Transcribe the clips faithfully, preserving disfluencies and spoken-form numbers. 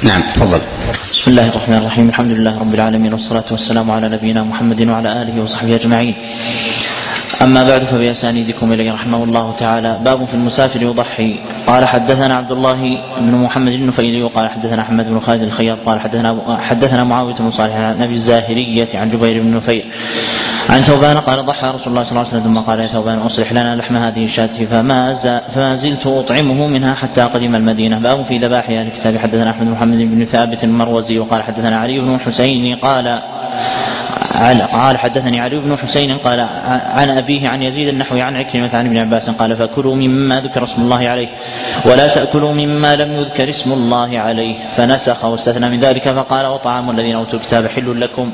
نعم تفضل. بسم الله الرحمن الرحيم. الحمد لله رب العالمين، والصلاة والسلام على نبينا محمد وعلى آله وصحبه أجمعين. أما بعد، فبأسانيدكم إليه رحمه الله تعالى. باب في المسافر يضحي. قال حدثنا عبد الله بن محمد النفيلي وقال حدثنا أحمد بن خالد الخياط قال حدثنا حدثنا معاوية بن صالح عن أبي الزاهرية عن جبير بن نفير عن ثوبان قال ضحى رسول الله صلى الله عليه وسلم ثم قال يا ثوبان أصلح لنا لحم هذه الشاة، فما, فما زلت أطعمه منها حتى قدم المدينة. باب في ذبائح أهل الكتاب. حدثنا أحمد بن محمد بن ثابت المروزي وقال حدثنا علي بن حسين قال قال حدثني علي بن حسين قال عن أبيه عن يزيد النحوي عن عكرمة عن ابن عباس قال فكلوا مما ذكر اسم الله عليه ولا تأكلوا مما لم يذكر اسم الله عليه، فنسخ واستثنى من ذلك فقال وطعام الذين أوتوا الكتاب حل لكم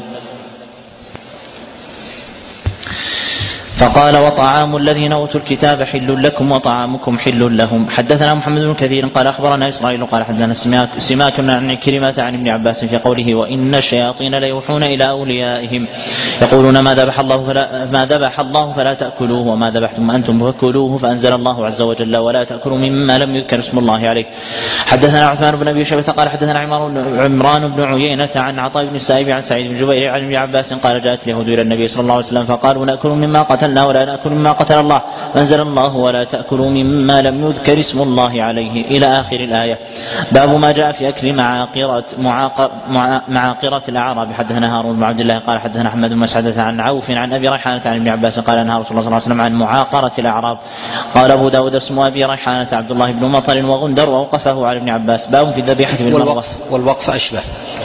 فقال وطعام الذين أوتوا الكتاب حل لكم وطعامكم حل لهم. حدثنا محمد بن كثير قال أخبرنا إسرائيل قال حدثنا سماك عن كلمة عن ابن عباس في قوله وإن الشياطين ليوحون إلى أوليائهم يقولون ما ذبح الله فلا, ما ذبح الله فلا تأكلوه وما ذبحتم أنتم فكلوه، فأنزل الله عز وجل ولا تأكلوا مما لم يذكر اسم الله عليه. حدثنا عثمان بن أبي شيبة قال حدثنا عمران بن عيينة عن عطاء بن السائب عن سعيد بن جبير عن ابن عباس قال جاءت اليهود إلى النبي صلى الله عليه وسلم فقالوا نأكل مما قتل ولا نأكل مما قتل الله، فأنزل الله ولا تأكلوا مما لم يذكر اسم الله عليه إلى آخر الآية. باب ما جاء في أكل معاقرة, معاقر معاقرة الأعراب. حدثنا هارون بن عبد الله قال حدثنا أحمد بن مسعدة عن عوف عن أبي ريحانة عن ابن عباس قال نهى رسول الله صلى الله عليه وسلم عن معاقرة الأعراب. قال أبو داود اسم أبي ريحانة عبد الله بن مطر وغندر ووقفه على ابن عباس. باب في الذبيحة بالمروة والوقف, والوقف أشبه.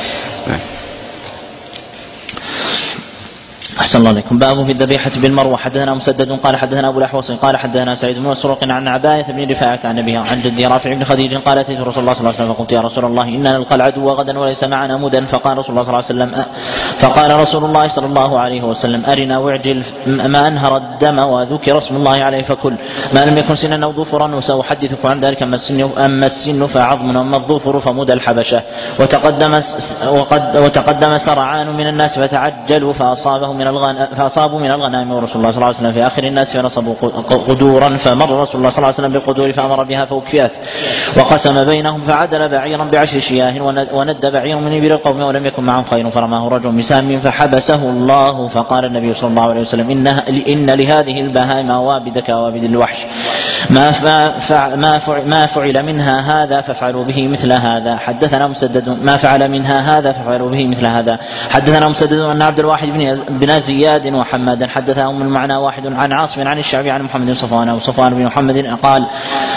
أحسن الله عليكم. باب في الذبيحة بالمروة. حدثنا مسدد قال حدثنا أبو الأحوص قال حدثنا سعيد بن مسروق عن عباية بن رفاعة عن أبيها عن جدي رافع بن خديج قال أتيت رسول الله صلى الله عليه وسلم فقلت يا رسول الله إننا نلقى العدو غدا وليس معنا مدا، فقال رسول الله صلى الله عليه وسلم فقال رسول الله صلى الله عليه وسلم أرنا واعجل ما أنهر الدم وذكر اسم الله عليه فكل، ما لم يكن سنا أو ظفرا وسأحدثك عن ذلك. أما السن, أما السن فعظم وأما الظفر فمدى الحبشة. وتقدم وقد وتقدم سرعان من الناس فتعجلوا فأصابه من الغنم فأصابوا من الغنائم ورسول الله صلى الله عليه وسلم في آخر الناس فنصبوا قدورا، فمر رسول الله صلى الله عليه وسلم بالقدور فأمر بها فأكفئت وقسم بينهم فعدل بعيرا بعشر شياه وند بعير من إبل القوم ولم يكن معهم خير فرماه رجل بسهم فحبسه الله. فقال النبي صلى الله عليه وسلم إن, إن لهذه البهائم أوابد كأوابد الوحش، ما, فعل ما, فعل ما فعل منها هذا فافعلوا به مثل هذا. حدثنا مسدد ما فعل منها هذا فافعلوا به مثل هذا. حدثنا مسدد أن عبد الواحد بن زياد وحمادا حدثهم المعنى واحد عن عاصم عن الشعبي عن محمد صفوان وصفوان بن محمد قال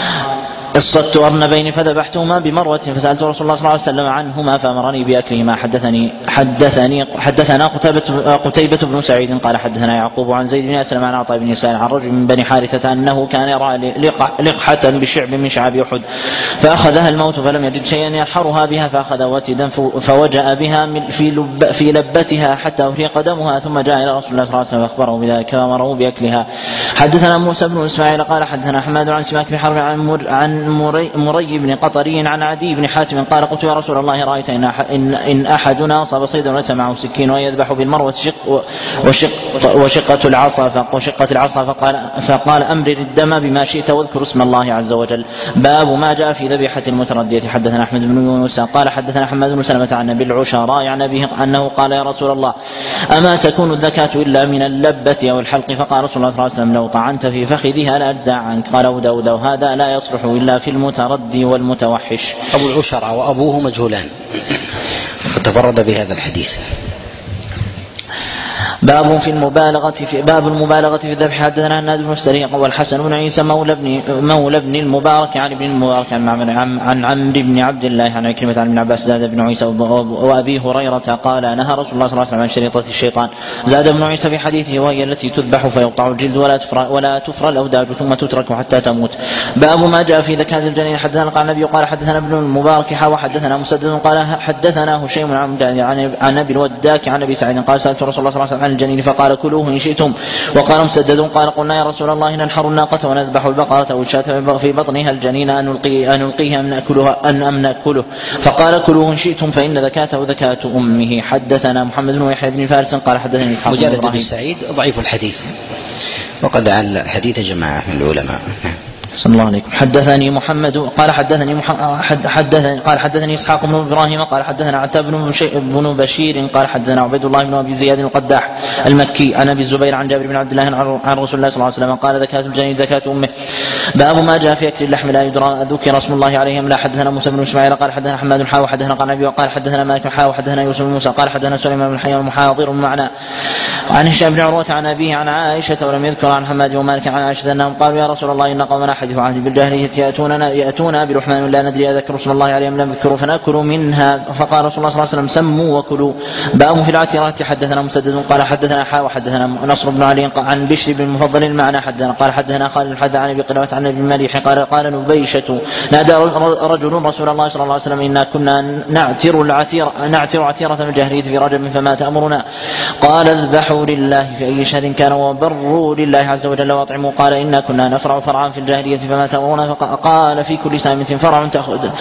اصطدت أرنبين فذبحتهما بمروة فسألت رسول الله صلى الله عليه وسلم عنهما فأمرني بأكلهما. حدثني حدثني حدثنا قتيبة, قتيبة بن سعيد قال حدثنا يعقوب عن زيد بن أسلم عن عطاء بن يسار عن رجل من بني حارثة أنه كان يرى لقحة بشعب من شعاب أحد فأخذها الموت فلم يجد شيئا يحرها بها فأخذ وتدا فوجأ بها في, لب في لبتها حتى أفريق دمها ثم جاء إلى رسول الله صلى الله عليه وسلم فأخبره بذلك وأمره بأكلها. حدثنا موسى بن إسماعيل قال حدثنا حماد عن سماك بن حرب عن, مر عن مري, مري بن قطري عن عدي بن حاتم قال قلت يا رسول الله رأيت إن, إن, إن أحدنا أصاب صيدا وليس معه سكين ويذبح بالمروة شق وشق وشقة العصا وشقة العصا فقال, فقال أمرر الدم بما شئت واذكر اسم الله عز وجل. باب ما جاء في ذبيحة المتردية. حدثنا أحمد بن يونس قال حدثنا حماد بن سلمة عن أبي العشراء عن أبيه أنه قال يا رسول الله أما تكون الزكاة إلا من اللبة أو الحلق؟ فقال رسول الله صلى الله عليه وسلم لو طعنت في فخذها لأجزع عنك. قال أبو داود وهذا لا يصلح إلا في المتردي والمتوحش. أبو العشراء وأبوه مجهولان تفرد بهذا الحديث. باب في المبالغة في باب المبالغة في الذبح. حدثنا النادي بن السريع والحسن بن عيسى مولى ابن مولى ابن المبارك عن ابن المبارك عن عن, عن عمرو بن عبد الله عن عكرمة عن ابن عباس زاد بن عيسى وأبي هريرة قال نهى رسول الله صلى الله عليه وسلم عن شريطة الشيطان. زاد ابن عيسى في حديثه وهي التي تذبح فيقطع الجلد ولا تفرى ولا تفرى الأوداج ثم تترك حتى تموت. باب ما جاء في ذكاة الجنين. حدثنا قال النبي قال حدثنا ابن المبارك وحدثنا مسدد قال حدثنا هشيم عن ابي الوداك عن ابي سعيد قال سألت رسول الله صلى الله عليه وسلم عن الجنين فقال كلوه إن شئتم. وقال مسدد قال قلنا يا رسول الله ننحر الناقة ونذبح البقرة والشاة في بطنها الجنين أن نلقيه أن نلقيها أم نأكلها أن أم نأكله؟ فقال كلوه إن شئتم فإن ذكاته ذكاة أمه. حدثنا محمد بن يحيى بن فارس قال حدثني إسحاق بن مجالد بن سعيد ضعيف الحديث وقد عل الحديث جماعة من العلماء. صلى الله عليكم. حدثني محمد قال حدثني محمد حدثني قال حدثني اسحاق بن ابراهيم قال حدثنا عتاب بن بشير قال حدثنا عبيد الله بن ابي زياد القداح المكي عن ابي الزبير عن جابر بن عبد الله عن رسول الله صلى الله عليه وسلم قال زكاة الجنين زكاة امه. باب ما جاء في اكل اللحم لا يدرى ذكر اسم الله عليهم. لا حدثنا موسى بن اسماعيل قال حدثنا حماد حاء وحدثنا قال ابي وقال حدثنا مالك حاء وحدثنا يوسف بن موسى قال حدثنا سليمان بن حيان محاضر معنا عن هشام بن عروة عن ابيه عن عائشة ولم يذكر عن حماد ومالك عن عائشة انهم قالوا يا رسول الله ان قومنا حدثوا عهد بالجاهلية يأتوننا يأتون برحمن لا ندري أذكر رسول الله عليهم لم يذكروا فنأكل منها فقال رسول الله صلى الله عليه وسلم سموا وكلوا. باب في العتيرات حدثنا مسدد قال حدثنا حاء وحدثنا نصر بن علي عن بشر بن المفضل المعنى حدثنا قال حدثنا خالد الحد عن ابي قلابة عن ابي مليح قال قال نبيشة نادى رجل رسول الله صلى الله عليه وسلم إنا كنا نعتر العتير نعتر عتيرة الجاهلية في رجب فما تأمرنا قال اذبحوا لله في أي شهر كان وبروا لله عز وجل واطعموا قال إنا كنا نفرع فرعا في الجاهلية فما تأمرنا قال في كل سامة فرع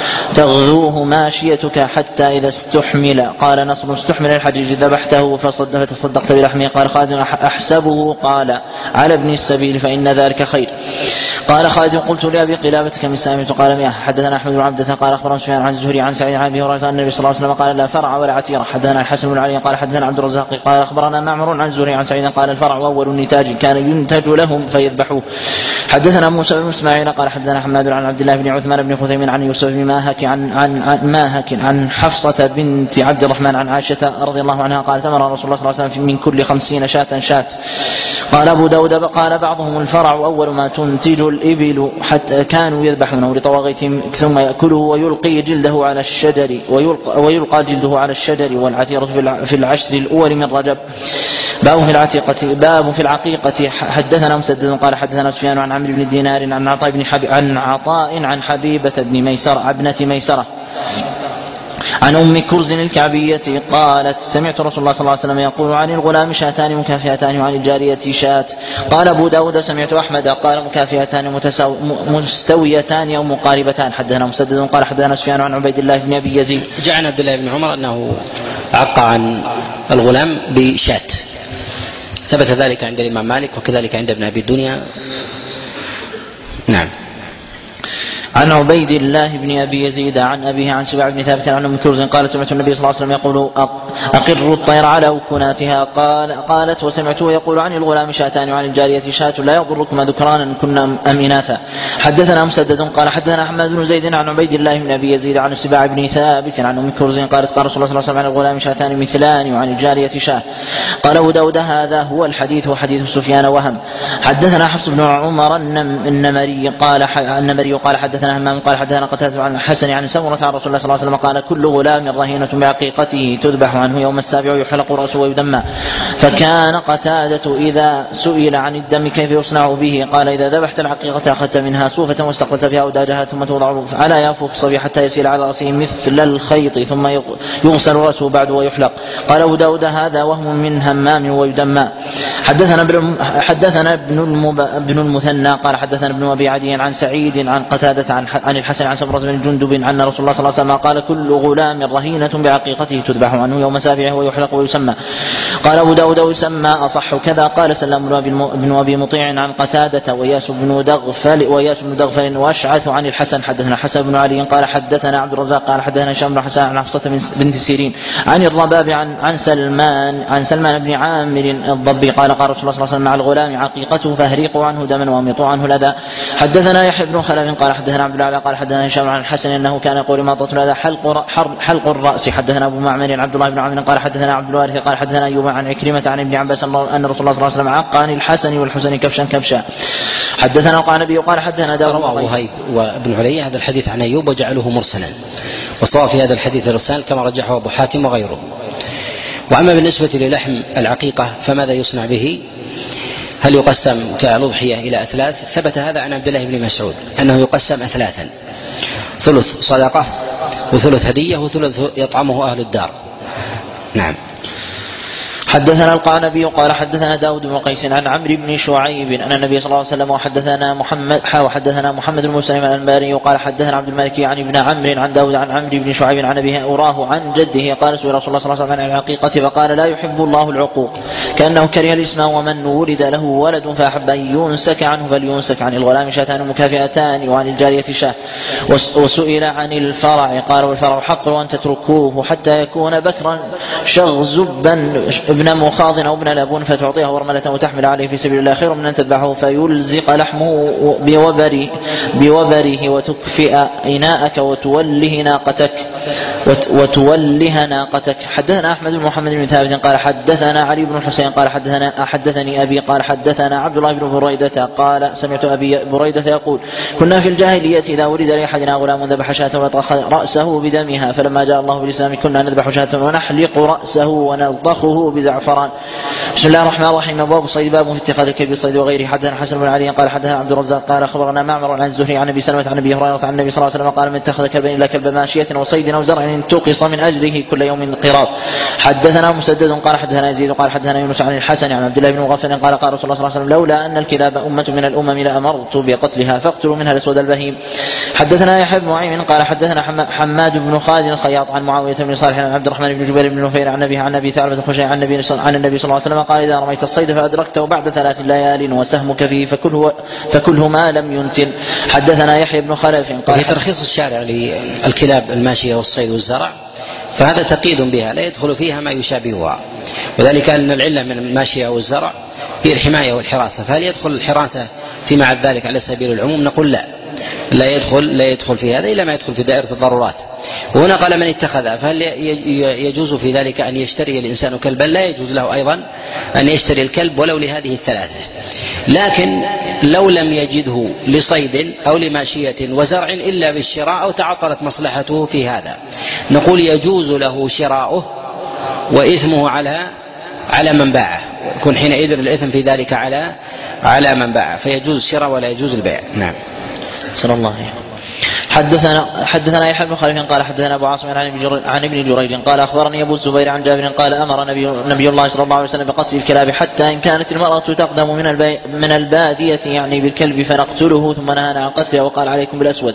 تغذوه ماشيتك حتى إذا استحمل قال نصر استحمل الحجيج ذبحته فتصدقت بلحمه قال خالد أحسبه قال على ابن السبيل فإن ذلك خير. قال خالد قلت لأبي قلابة كم السامة قال مئة. حدثنا أحمد بن عبدة قال أخبرنا سفيان عن الزهري عن سعيد عن أبي هريرة أن النبي صلى الله عليه وسلم قال لا فرع ولا عتيرة. حدثنا الحسن بن علي قال حدثنا عبد الرزاق قال أخبرنا معمر عن الزهري عن سعيد قال الفرع أول النتاج كان ينتج لهم فيذبحوه. حدثنا موسى بن اسماعيل قال حدثنا حماد عن عبد الله بن عثمان بن خثيم عن يوسف بن ماهك عن عن عن ماهك عن حفصة بنت عبد الرحمن عن عائشة رضي الله عنها قال تمر رسول الله صلى الله عليه وسلم من كل خمسين شاة شاة. قال أبو داود قال بعضهم الفرع أول ما تنتج الإبل حتى كانوا يذبحونه لطواغيتهم ثم يأكله ويلقي جلده على الشجر ويلقى, ويلقى جلده على الشجر والعتيرة في العشر الأول من رجب. باب في العتيقة باب في العقيقة حدثنا مسدد قال حدثنا سفيان عن عمرو بن دينار عن عطاء بن حبيب عن عطاء عن حبيبة بن ميسرة ابنة ميسرة عن أم كرز الكعبية قالت سمعت رسول الله صلى الله عليه وسلم يقول عن الغلام شاتان مكافئتان وعن الجارية شات. قال أبو داود سمعت أحمد قال مكافئتان مستويتان أو مقاربتان. حدثنا مسدد قال حدثنا سفيان عن عبيد الله بن أبي يزيد جاء عن عبد الله بن عمر أنه عق عن الغلام بشات ثبت ذلك عند الإمام مالك وكذلك عند ابن أبي الدنيا. نعم. عن عبيد الله بن أبي يزيد عن أبيه عن سبع بن ثابت عن أم كرز قال سمعت النبي صلى الله عليه وسلم يقول أقروا الطير على أكناتها قال قالت وسمعته يقول عن الغلام شاتان وعن الجارية شات لا يضركما ذكرانا كنا أم إناثا. حدثنا مسدد قال حدثنا أحمد بن زيد عن عبيد الله بن أبي يزيد عن سبع بن ثابت عن أم كرز قالت قال رسول الله صلى الله عليه وسلم عن الغلام شاتان مثلان وعن الجارية شات. قال أبو داود هذا هو الحديث وحديث سفيان وهم. حدثنا حفص بن عمر النمري قال النمري قال حدثنا همام قال حدثنا قتادة عن الحسن عن سمرة عن رسول الله صلى الله عليه وسلم قال كل غلام رهينة بعقيقته تذبح عنه يوم السابع ويحلق رأسه ويدمى. فكان قتادة إذا سئل عن الدم كيف يصنع به قال إذا ذبحت العقيقة أخذت منها صوفة واستقلت فيها أوداجها ثم توضع على يافوف الصبي حتى يسيل على رأسه مثل الخيط ثم يغسل رأسه بعد ويحلق. قال أبو داود هذا وهم من همام ويدمى. حدثنا ابن حدثنا ابن المثنى قال حدثنا ابن أبي عدي عن سعيد عن قتادة عن عن الحسن عن سمرة بن جندب أن رسول الله صلى الله عليه وسلم قال كل غلام رهينة بعقيقته تذبح عنه يوم سابعه ويحلق ويسمى. قال أبو داود ويسمى أصح كذا. قال سلام بن أبي مطيع عن قتادة وياس بن دغفل وياس بن دغفل وأشعث عن الحسن حدثنا حسن بن علي قال حدثنا عبد الرزاق قال حدثنا هشام بن حسان عن حفصة بنت سيرين عن الرباب عن عن سلمان عن سلمان بن عامر الضبي قال قال رسول الله صلى الله عليه وسلم مع الغلام عقيقته فاهريقوا عنه دما وامطوا عنه الأذى. حدثنا يحيى بن خلف قال حدثنا عبد الله قال حدثنا هشام عن الحسن انه كان يقول ماطة الأذى حلق حلق الرأس. حدثنا ابو معمر عبد الله بن عمرو قال حدثنا عبد الوارث قال حدثنا ايوب عن عكرمة عن ابن عباس ان رسول الله صلى الله عليه وسلم عق عن الحسن والحسن كبشا كبشا. حدثنا وقال النبي قال حدثنا داود وهيب وابن علي هذا الحديث عن ايوب وجعله مرسلا وصار في هذا الحديث الرسال كما رجحه ابو حاتم وغيره. واما بالنسبة للحم العقيقة فماذا يصنع به؟ هل يقسم كالأضحية إلى أثلاث؟ ثبت هذا عن عبد الله بن مسعود أنه يقسم أثلاثا ثلث صدقة وثلث هدية وثلث يطعمه أهل الدار. نعم. حدثنا القعنبي قال حدثنا داود بن قيس عن عمرو بن شعيب أن النبي صلى الله عليه وسلم وحدثنا محمد وحدثنا محمد بن مسلم الأنباري قال حدثنا عبد الملك عن ابن عمرو عن داود عن عمرو بن شعيب عن أبيه أراه عن جده قال سئل رسول الله صلى الله عليه وسلم عن العقيقة فقال لا يحب الله العقوق كأنه كره الاسم ومن ولد له ولد فأحب أن ينسك عنه فلينسك عن الغلام شاتان مكافئتان وعن الجارية شاه. وسئل عن الفرع قال والفرع حق وأن تتركوه حتى يكون بكرا شغزبا ابن مخاض أو ابن لبون فتعطيه ورملة وتحمل عليه في سبيل الله خير من أن تذبحه فيلزق لحمه بوبره, بوبره وتكفئ إناءك وتوله ناقتك وتوله ناقتك. حدثنا أحمد بن محمد بن ثابت قال حدثنا علي بن الحسين قال حدثنا حدثني أبي قال حدثنا عبد الله بن بريدة قال سمعت أبي بريدة يقول كنا في الجاهلية إذا ولد لأحدنا غلام ذبح شاة ولطخ رأسه بدمها فلما جاء الله بالإسلام كنا نذبح شاة ونحلق رأسه ونلطخه بزعفران. بسم الله الرحمن الرحيم. باب الصيد باب في اتخاذ الكلب الصيد وغيره. حدثنا حسن بن علي قال حدثنا عبد الرزاق قال أخبرنا معمر عن الزهري عن أبي سلمة عن أبي هريرة عن النبي صلى الله عليه وسلم قال من اتخذ كلبا إلا كلب ماشية وصيد أو زرع انتقص من أجله كل يوم قراط. حدثنا مسدد قال حدثنا يزيد قال حدثنا يونس عن الحسن عن عبد الله بن مغفل قال قال رسول الله صلى الله عليه وسلم لولا أن الكلاب أمة من الأمم لأمرت بقتلها فاقتلوا منها الأسود البهيم. حدثنا يحيى بن معين قال حدثنا حماد بن خالد الخياط عن معاوية بن صالح عن عبد الرحمن بن جبير بن نفير عن أبيه عن أبي ثعلبة الخشني عن النبي عن النبي صلى الله عليه وسلم قال إذا رميت الصيد فأدركته بعد ثلاث ليال وسهمك فيه فكله, فكله ما لم ينتن. حدثنا يحيى بن خلف قال في ترخيص الشارع للكلاب الماشية والصيد والزرع فهذا تقييد بها لا يدخل فيها ما يشابهها وذلك أن العلة من الماشية والزرع هي الحماية والحراسة فهل يدخل الحراسة فيما عدا ذلك على سبيل العموم؟ نقول لا لا يدخل لا يدخل في هذا إلا ما يدخل في دائرة الضرورات. وهنا قال من اتخذها فهل يجوز في ذلك أن يشتري الإنسان كلبا؟ لا يجوز له أيضا أن يشتري الكلب ولو لهذه الثلاثة. لكن لو لم يجده لصيد أو لماشية وزرع إلا بالشراء أو تعطلت مصلحته في هذا نقول يجوز له شراؤه وإثمه على على من باعه يكون حينئذ الإثم في ذلك على على من باعه فيجوز الشراء ولا يجوز البيع. نعم. صلى الله عليه. حدثنا حدثنا يحيى بن خلف قال حدثنا ابو عاصم عن ابن جريج قال اخبرني ابو الزبير عن جابر قال امر نبي, نبي الله صلى الله عليه وسلم بقتل الكلاب حتى ان كانت المراه تقدم من من الباديه يعني بالكلب فنقتله ثم نهانا عن قتله وقال عليكم بالاسود.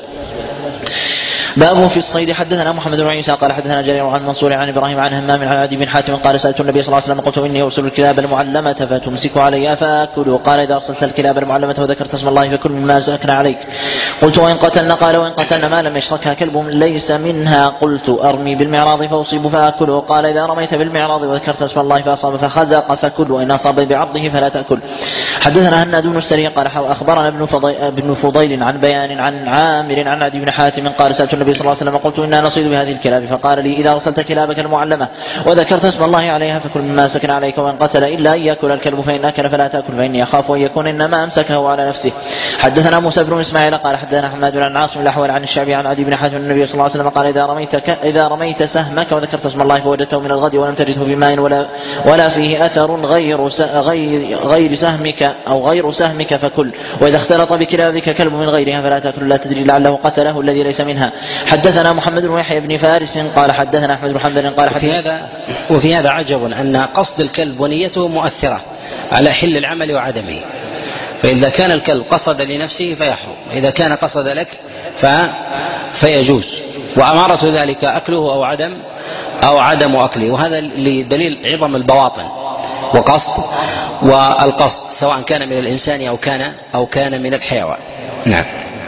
باب في الصيد. حدثنا محمد بن عيسى قال حدثنا جرير عن منصور عن ابراهيم عن همام عن عدي بن حاتم قال سالت النبي صلى الله عليه وسلم قلت اني ارسل الكلاب المعلمه فتمسك علي فاكل قال اذا ارسلت الكلاب المعلمه وذكرت اسم الله فكل مما زكنا عليك. قلت وان قتلنا قال وان قتلنا ما لم يشركها كلب ليس منها. قلت ارمي بالمعراض فاصيب فاكل قال اذا رميت بالمعراض وذكرت اسم الله فاصاب فخزق فكل وان اصاب بعرضه فلا تاكل. حدثنا هناد بن السري قال اخبرنا ابن فضيل عن بيان عن عامر عن عدي بن حاتم قال سالت النبي صلى الله عليه وسلم قلت إنا نصيد بهذه الكلاب فقال لي إذا أرسلت كلابك المعلمة وذكرت اسم الله عليها فكل مما سكن عليك وإن قتل إلا أن يأكل الكلب فإن أكل فلا تأكل فإني أخاف أن يكون إنما أمسكه على نفسه. حدثنا موسى بن إسماعيل قال حدثنا حماد بن عاصم الأحول عن الشعبي عن عدي بن حاتم النبي صلى الله عليه وسلم قال إذا رميت إذا رميت سهمك وذكرت اسم الله فوجدته من الغد ولم تجده في ماء ولا ولا فيه أثر غير غير غير سهمك أو غير سهمك فكل وإذا اختلط بكلابك كلب من غيرها فلا تأكل لا تدري لعله قتله الذي ليس منها. حدثنا محمد بن يحيى بن فارس قال حدثنا أحمد بن حنبل قال وفي هذا وفي هذا عجب أن قصد الكلب ونيته مؤثرة على حل العمل وعدمه. فإذا كان الكلب قصد لنفسه فيحرم إذا كان قصد لك ف... فيجوز. وأمارة ذلك أكله أو عدم أو عدم أكله وهذا لدليل عظم البواطن وقصد والقصد سواء كان من الإنسان أو كان أو كان من الحيوان. نعم.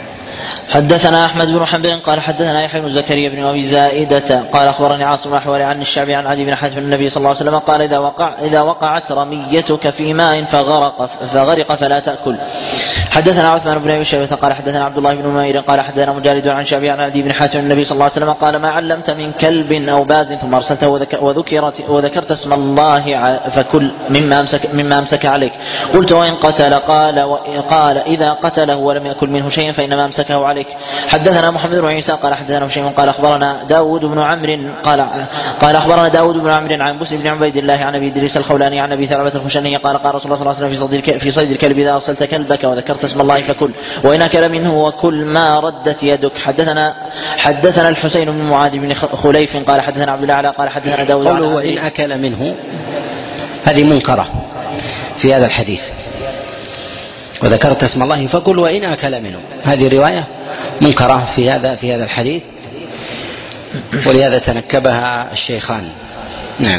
حدثنا أحمد بن حنبل قال حدثنا يحيى بن زكريا بن أبي زائدة قال أخبرني عاصم الأحول عن الشعبي عن عدي بن حاتم النبي صلى الله عليه وسلم قال إذا وقع إذا وقعت رميتك في ماء فغرق فغرق فلا تأكل. حدثنا عثمان بن أبي شيبة قال حدثنا عبد الله بن نمير قال حدثنا مجالد عن شعبي عن عدي بن حاتم النبي صلى الله عليه وسلم قال ما علمت من كلب أو باز ثم أرسلته وذكرت وذكرت اسم الله فكل مما أمسك مما أمسك عليك. قلت وإن قتل قال قال إذا قتله ولم يأكل منه شيئا فإنما أمسكه عليك. حدثنا محمد بن عيسى قال حدثنا هشيم قال أخبرنا داود بن عمرو قال قال أخبرنا داود بن عمرو عن بسر بن عبيد الله عن أبي إدريس الخولاني عن أبي ثعلبة الخشني قال قال رسول الله صلى الله عليه وسلم في صيد في صيد الكلب إذا أرسلت كلبك وذكرت اسم الله فكل وإن أكل منه وكل ما ردت يدك. حدثنا حدثنا الحسين بن معاذ بن خليف قال حدثنا عبد الله قال حدثنا داود قوله وإن أكل منه هذه منكرة في هذا الحديث. وذكرت اسم الله فكل وإن أكل منه، هذه رواية منكرة في هذا في هذا الحديث، ولهذا تنكبها الشيخان. نعم.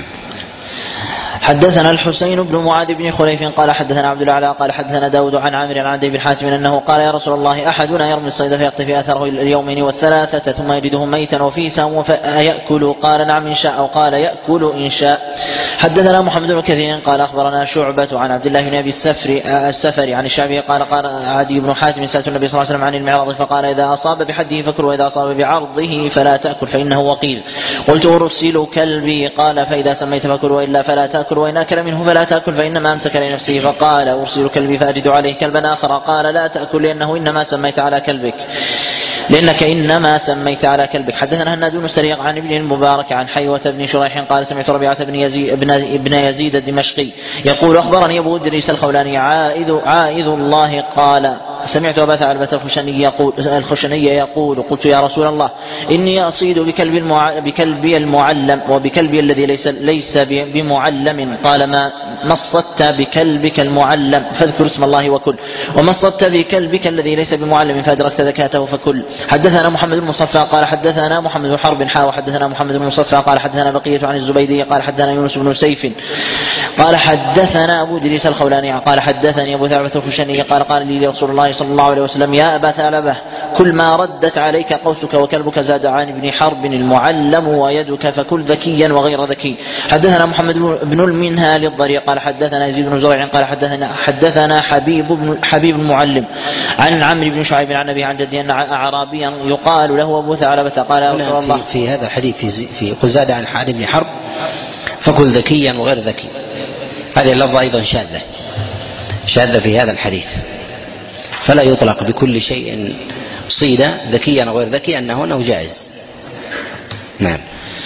حدثنا الحسين بن معاذ بن خليف قال حدثنا عبد الاعلى قال حدثنا داود عن عامر عن عدي بن حاتم انه قال يا رسول الله احدنا يرمي الصيد فيقطف اثره اليومين والثلاثه ثم يجده ميتا وفيه سام فيأكل قال نعم ان شاء او قال يأكل ان شاء. حدثنا محمد بن كثير قال اخبرنا شعبة عن عبد الله بن ابي السفر السفري عن الشعبي قال قال عدي بن حاتم سألت النبي صلى الله عليه وسلم عن المعراض فقال اذا اصاب بحده فكل واذا اصاب بعرضه فلا تأكل فانه وقيل. قلت ارسل كلبي قال فاذا سميت فكل والا فلا تأكل وان اكل منه فلا تأكل فإنما أمسك لنفسه. فقال أرسل كلبي فأجد عليه كلبا آخر قال لا تأكل لأنه إنما سميت على كلبك لأنك إنما سميت على كلبك. حدثنا هناد بن سريع عن ابن المبارك عن حيوة بن شريح قال سمعت ربيعة بن يزيد, ابن يزيد الدمشقي يقول أخبرني أبو إدريس الخولاني عائذ, عائذ الله قال سمعت أبا ثعلبة الخشني يقول, الخشني يقول قلت يا رسول الله إني أصيد بكلب المع... بكلبي المعلم وبكلبي الذي ليس, ليس بمعلم. قال ما مصدت بكلبك المعلم فاذكر اسم الله وكل ومصدت بكلبك الذي ليس بمعلم فأدركت ذكاته فكل. حدثنا محمد بن مصفى قال حدثنا محمد بن حرب حا وحدثنا محمد بن مصفى قال حدثنا بقية عن الزبيدي قال حدثنا يونس بن سيف قال حدثنا أبو إدريس الخولاني قال حدثني أبو ثعلبة الخشني قال قال لي رسول الله صلى الله عليه وسلم يا أبا ثعلبة كل ما ردت عليك قوسك وكلبك زاد عن ابن حرب المعلم ويدك فكل ذكيا وغير ذكي. حدثنا محمد بن المنهال الضرير قال حدثنا يزيد بن زريع قال حدثنا حدثنا حبيب بن حبيب المعلم عن عمرو بن شعيب عن أبيه عن جده أن أعرابيا يقال له أبو ثعلبة قال يا رسول الله في, في هذا الحديث في, في قل زاد عن حاد بن حرب فكل ذكيا وغير ذكي، هذه اللفظة أيضا شاذة شاذة في هذا الحديث، فلا يطلق بكل شيء صيد ذكيا وغير ذكي أنه أنه جائز. نعم.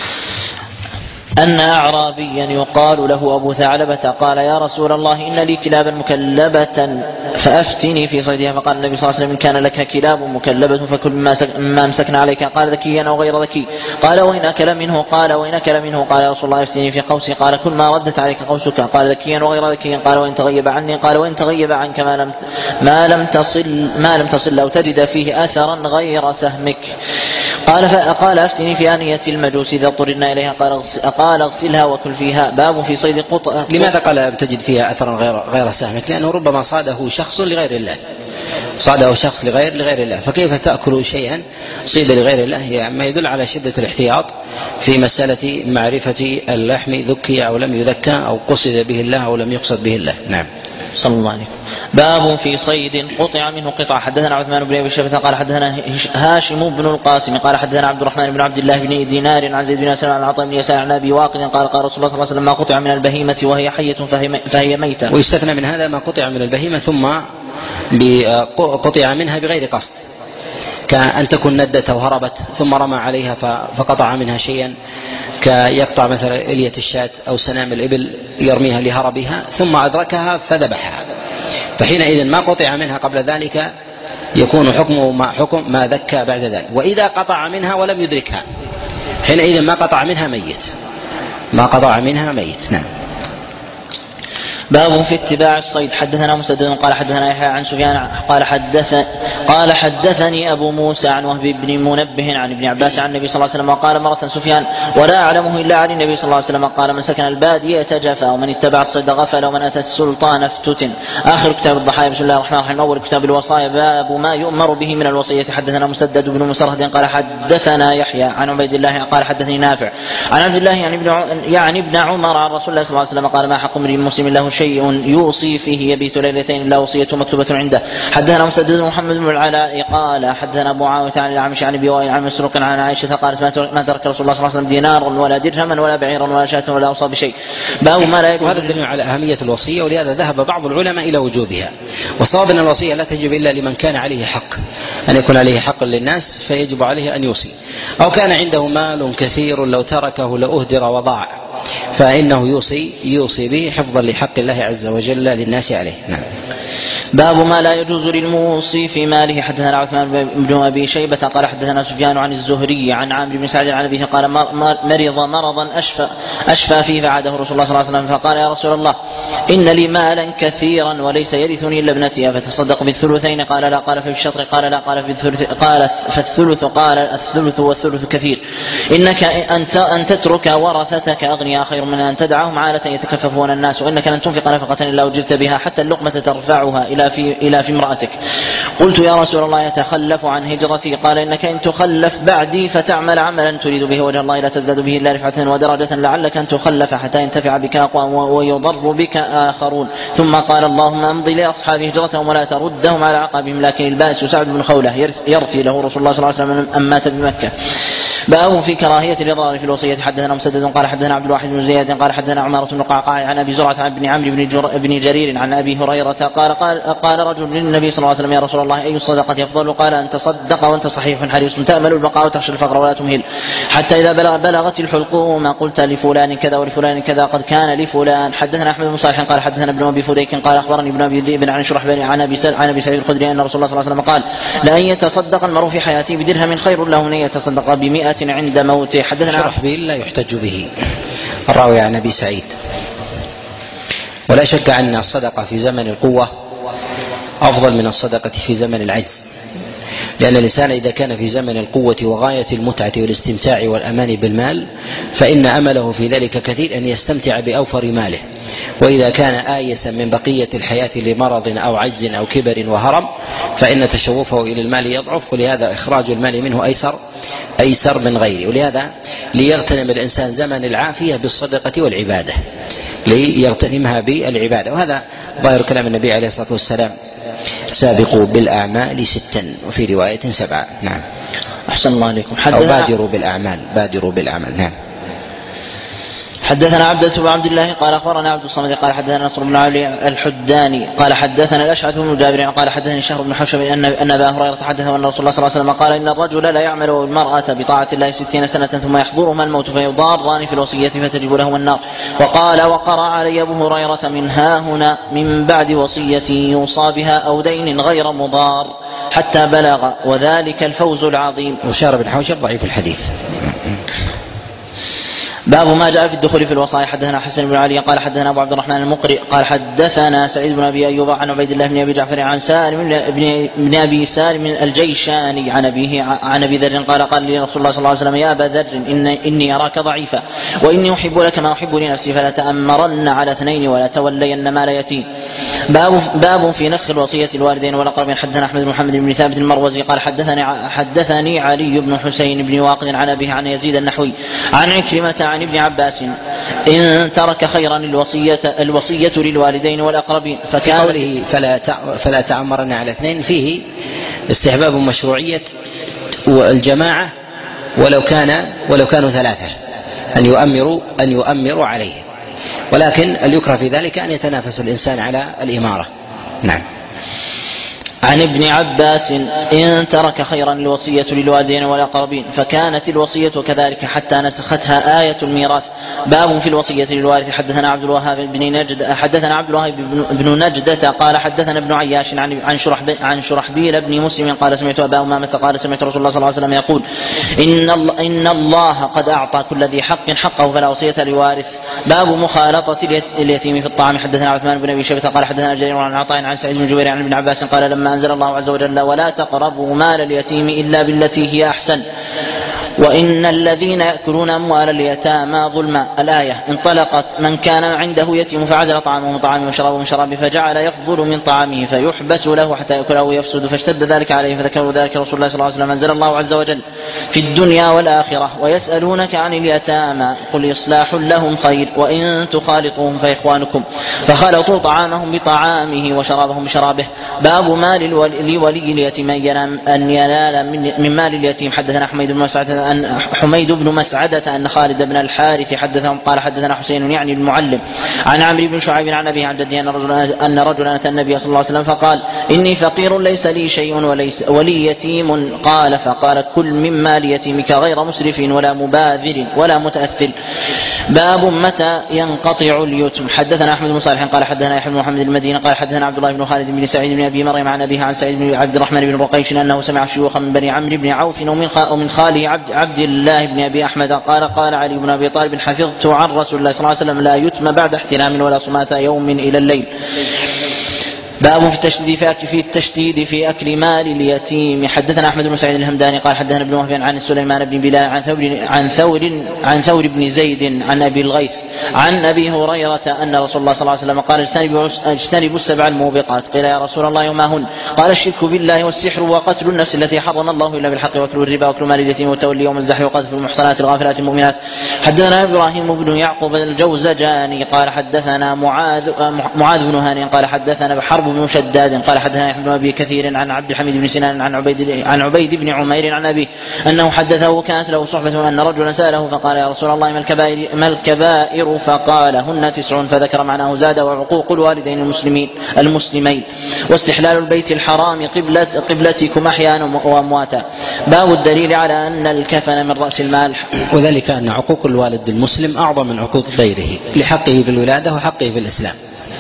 أن أعرابيا يقال له أبو ثعلبة قال يا رسول الله إن لي كلابا مكلبة فأفتني في صيدها. فقال النبي صلى الله عليه وسلم إن كان لك كلاب مكلبة فكل مما أمسكنا عليك. قال ذكيا أو غير ذكي. قال وإن أكل منه قال وإن أكل منه قال يا رسول الله أفتني في قوسي. قال كل ما ردت عليك قوسك. قال ذكيا وغير ذكي. قال وإن تغيب عني. قال وإن تغيب عنك ما لم ما لم تصل ما لم تصل أو تجد فيه أثرا غير سهمك. قال فقال أفتني في آنية المجوس إذا اضطررنا إليها. قال قال اغسلها وكل فيها. باب في صيد قطع. لماذا قال لم تجد فيها أثرا غير غير سهمك؟ لأنه ربما صاده شخص لغير الله، صاده شخص لغير لغير الله، فكيف تأكل شيئا صيد لغير الله؟ يعني ما يدل على شدة الاحتياط في مسألة معرفة اللحم ذكي أو لم يذكى أو قصد به الله أو لم يقصد به الله. نعم. صلى الله عليه. باب في صيد قطع منه قطع. حدثنا عثمان بن ابي شيبة قال حدثنا هاشم بن القاسم قال حدثنا عبد الرحمن بن عبد الله بن دينار عن زيد بن اسلم عن عطاء بن يسار عن ابي واقد قال قال رسول الله صلى الله عليه وسلم ما قطع من البهيمة وهي حية فهي ميتة. ويستثنى من هذا ما قطع من البهيمة ثم قطع منها بغير قصد، كأن تكون ندت وهربت ثم رمى عليها فقطع منها شيئا، كيقطع مثلا إلية الشاة أو سنام الإبل يرميها لهربها ثم أدركها فذبحها، فحينئذ ما قطع منها قبل ذلك يكون حكمه ما حكم ما ذكى بعد ذلك. وإذا قطع منها ولم يدركها حينئذ ما قطع منها ميت، ما قطع منها ميت. نعم. باب في اتباع الصيد. حدثنا مسدد قال حدثنا يحيى عن سفيان قال حدث قال حدثني ابو موسى عن وهب بن منبه عن ابن عباس عن النبي صلى الله عليه وسلم وقال مرة سفيان ولا اعلمه الا عن النبي صلى الله عليه وسلم قال من سكن البادية جفا ومن اتبع الصيد غفل ومن اتى السلطان افتتن. اخر كتاب الضحايا. بسم الله الرحمن الرحيم. اول كتاب الوصايا. باب ما يؤمر به من الوصية. حدثنا مسدد بن مسرهد قال حدثنا يحيى عن عبيد الله قال حدثني نافع عن عبد الله يعني ابن يعني ابن عمر عن رسول الله صلى الله عليه وسلم قال ما حق امرئ مسلم له شيء يوصي فيه يبيت ليلتين لا وصيته مكتوبة عنده. حدثنا مسدد محمد بن العلاء قال حدثنا ابو معاوية عن الأعمش عن ابي وائل عن مسروق عن عائشة قالت ما ترك رسول الله صلى الله عليه وسلم دينارا ولا درهما ولا بعيرا ولا شاة ولا اوصى بشيء. باب ما لا يجوز. وهذا دليل على أهمية الوصية، ولهذا ذهب بعض العلماء إلى وجوبها، والصواب أن الوصية لا تجب إلا لمن كان عليه حق، أن يكون عليه حق للناس فيجب عليه أن يوصي، أو كان عنده مال كثير لو تركه لأهدر وضاع فإنه يوصي يوصي به حفظا لحق الله عز وجل للناس عليه. نعم. باب ما لا يجوز للموصي في ماله. حدثنا عثمان بن ابي شيبه قال حدثنا سفيان عن الزهري عن عامر بن سعد عن ابيه قال مرض مرضا اشفى اشفى فيه فعاده رسول الله صلى الله عليه وسلم فقال يا رسول الله ان لي مالا كثيرا وليس يرثني الا ابنتي فتصدق بالثلثين قال لا قال في الشطر قال لا قال في الثلث قال فالثلث قال الثلث والثلث كثير انك ان تترك ورثتك اغنياء خير من ان تدعهم عالة يتكففون الناس وانك لن تنفق نفقه الا اجرت بها حتى اللقمه ترفعها الى في إلى في امرأتك. قلت يا رسول الله يتخلف عن هجرتي قال إنك إن تخلف بعدي فتعمل عملا تريد به وجه الله لا تزداد به إلا رفعة ودرجة لعلك أن تخلف حتى ينتفع بك أقوام ويضر بك آخرون. ثم قال اللهم أمضي لأصحاب هجرتهم ولا تردهم على عقابهم لكن البائس سعد بن خولة يرثي له رسول الله صلى الله عليه وسلم أم مات بمكة. باب في كراهية الإضرار في الوصية. حدثنا مسدد قال حدثنا عبد الواحد بن زياد قال حدثنا عمارة بن قعقاع عن أبي زرعة عن ابن عمرو بن, جر... بن جرير عن أبي هريرة قال, قال قال رجل للنبي صلى الله عليه وسلم يا رسول الله أي الصدقة أفضل؟ قال أن تصدق وأنت صحيح حريص تأمل البقاء وتخشى الفقر ولا تمهل حتى إذا بلغ بلغت الحلقوم قلت لفلان كذا ولفلان كذا قد كان لفلان. حدثنا أحمد بن صالح قال حدثنا ابن أبي فديك قال أخبرني ابن أبي ذئب عن شرحبيل عن أبي عن أبي سعيد الخدري أن رسول الله صلى الله عليه وسلم قال لأن يتصدق المرء في حياته بدرهم خير له من يتصدق بمئة عند موته. حدثنا شرحبيل لا يحتج به الراوي عن أبي سعيد. ولا شك أن الصدقة في زمن القوة أفضل من الصدقة في زمن العجز، لأن الإنسان إذا كان في زمن القوة وغاية المتعة والاستمتاع والأمان بالمال فإن أمله في ذلك كثير أن يستمتع بأوفر ماله، وإذا كان آيسا من بقية الحياة لمرض أو عجز أو كبر وهرم فإن تشوفه إلى المال يضعف، ولهذا إخراج المال منه أيسر أيسر من غيره. ولهذا ليغتنم الإنسان زمن العافية بالصدقة والعبادة، ليغتنمها بالعبادة. وهذا ظاهر كلام النبي عليه الصلاة والسلام سابقوا بالأعمال ستا وفي رواية سبعة. نعم. أحسن الله عليكم. أو بادروا بالأعمال بادروا بالأعمال. نعم. حدثنا عبدة بن عبد الله قال أخبرنا عبد الصمد قال حدثنا نصر بن علي الحداني قال حدثنا الأشعث بن جابر قال حدثني شهر بن حوشب أن أن أبا هريرة حدثه أن رسول الله صلى الله عليه وسلم قال إن الرجل لا يعمل المرأة بطاعة الله ستين سنة ثم يحضرهما الموت فيضاران في الوصية فتجب لهما النار. وقال وقرأ علي أبو هريرة من ها هنا من بعد وصية يوصى بها أو دين غير مضار حتى بلغ وذلك الفوز العظيم. وشهر بن حوشب ضعيف الحديث. باب ما جاء في الدخول في الوصايا. حدثنا حسن بن علي قال حدثنا ابو عبد الرحمن المقرئ قال حدثنا سعيد بن ابي ايوب عن عبيد الله بن ابي جعفر عن سالم بن ابي سالم الجيشاني عن ابيه عن ابي ذر قال قال لي رسول الله صلى الله عليه وسلم يا ابا ذر إن اني اراك ضعيفا واني احب لك ما احب لنفسي فلا تامرن على اثنين ولا تولين مال يتيم. باب باب في نسخ الوصيه الوالدين والاقربين. حدثنا احمد بن محمد بن ثابت المروزي قال حدثني حدثني علي بن حسين بن واقد عن ابيه عن يزيد النحوي عن عكرمة عن ابن عباس إن ترك خيرا الوصية, الوصية للوالدين والأقربين. فكان قوله فلا فلا تأمرن على اثنين فيه استحباب مشروعية الجماعة ولو كان ولو كانوا ثلاثة أن يؤمروا أن يؤمروا عليه، ولكن اليكره في ذلك أن يتنافس الإنسان على الإمارة. نعم. عن ابن عباس إن ترك خيرا الوصية للوالدين والأقربين فكانت الوصية كذلك حتى نسختها آية الميراث. باب في الوصية للوارث. حدثنا عبد الوهاب بن نجد حدثنا عبد الوهاب بن نجدة قال حدثنا ابن عياش عن عن شرحبيل عن شرحبيل بن مسلم قال سمعت أبا أمامة قال سمعت رسول الله صلى الله عليه وسلم يقول إن الله إن الله قد أعطى كل ذي حق حقه فلا وصية لوارث. باب مخالطة اليتيم في الطعام. حدثنا عثمان بن أبي شيبة قال حدثنا جرير عن عطاء عن سعيد بن جبير عن ابن عباس قال لما أنزل الله عز وجل ولا تقربوا مال اليتيم إلا بالتي هي أحسن وإن الذين يأكلون أموال اليتامى ظلما الآية انطلقت من كان عنده يتيم فعزل طعامه من طعامه وشرابه من شرابه فجعل يفضل من طعامه فيحبس له حتى يأكله ويفسد فاشتد ذلك عليه فذكروا ذلك رسول الله صلى الله عليه وسلم أنزل الله عز وجل في الدنيا والآخرة ويسألونك عن اليتامى قل إصلاح لهم خير وإن تخالطوهم فإخوانكم فخلطوا طعامهم بطعامه وشرابهم بشرابه. باب مال لولي اليتيم أن ينال من مال اليتيم. حدثنا أحمد بن مسعود أن حميد بن مسعدة أن خالد بن الحارث حدثهم قال حدثنا حسين يعني المعلم عن عمرو بن شعيب عن أبيه عن جده أن رجلا أتى النبي صلى الله عليه وسلم فقال إني فقير ليس لي شيء وليس ولي يتيم قال فقال كل مما ليتيمك غير مسرف ولا مباذر ولا متأثل. باب متى ينقطع اليتم. حدثنا أحمد بن صالح قال حدثنا يحيى بن محمد المديني قال حدثنا عبد الله بن خالد بن سعيد بن أبي مريم عن أبيه عن سعيد بن عبد الرحمن بن رقيش أنه سمع شيوخا من بني عمرو بن عوف ومن خاله عبد, عبد الله بن أبي أحمد قال قال علي بن أبي طالب حفظت عن رسول الله صلى الله عليه وسلم لا يتم بعد احتلام ولا صمات يوم إلى الليل. باب في التشديد في أكل, في التشديد في أكل مال اليتيم. حدثنا أحمد بن سعيد الهمداني قال حدثنا ابن وهب عن سليمان بن بلال عن ثور عن ثور عن ثور بن زيد عن أبي الغيث عن أبي هريرة أن رسول الله صلى الله عليه وسلم قال اجتنبوا اجتنبوا السبع الموبقات. قيل يا رسول الله وما هن؟ قال الشرك بالله والسحر وقتل النفس التي حرم الله إلا بالحق وأكل الربا وأكل مال اليتيم والتولي يوم الزحف وقذف المحصنات الغافلات المؤمنات. حدثنا إبراهيم بن يعقوب الجوزجاني قال حدثنا معاذ معاذ بن هاني قال حدثنا حرب بن شداد قال حدثنا يحيى بن أبي كثير عن عبد الحميد بن سنان عن عبيد عن عبيد بن عمير عن أبيه أنه حدثه كانت له صحبة أن رجلا سأله فقال يا رسول الله ما الكبائر, ما الكبائر فقال هن تسع فذكر معناه زاد وعقوق الوالدين المسلمين المسلمين واستحلال البيت الحرام قبلة قبلتكم أحيانا وأمواتا. باب الدليل على أن الكفن من رأس المال. وذلك أن عقوق الوالد المسلم أعظم من عقوق غيره لحقه في الولادة وحقه في الإسلام.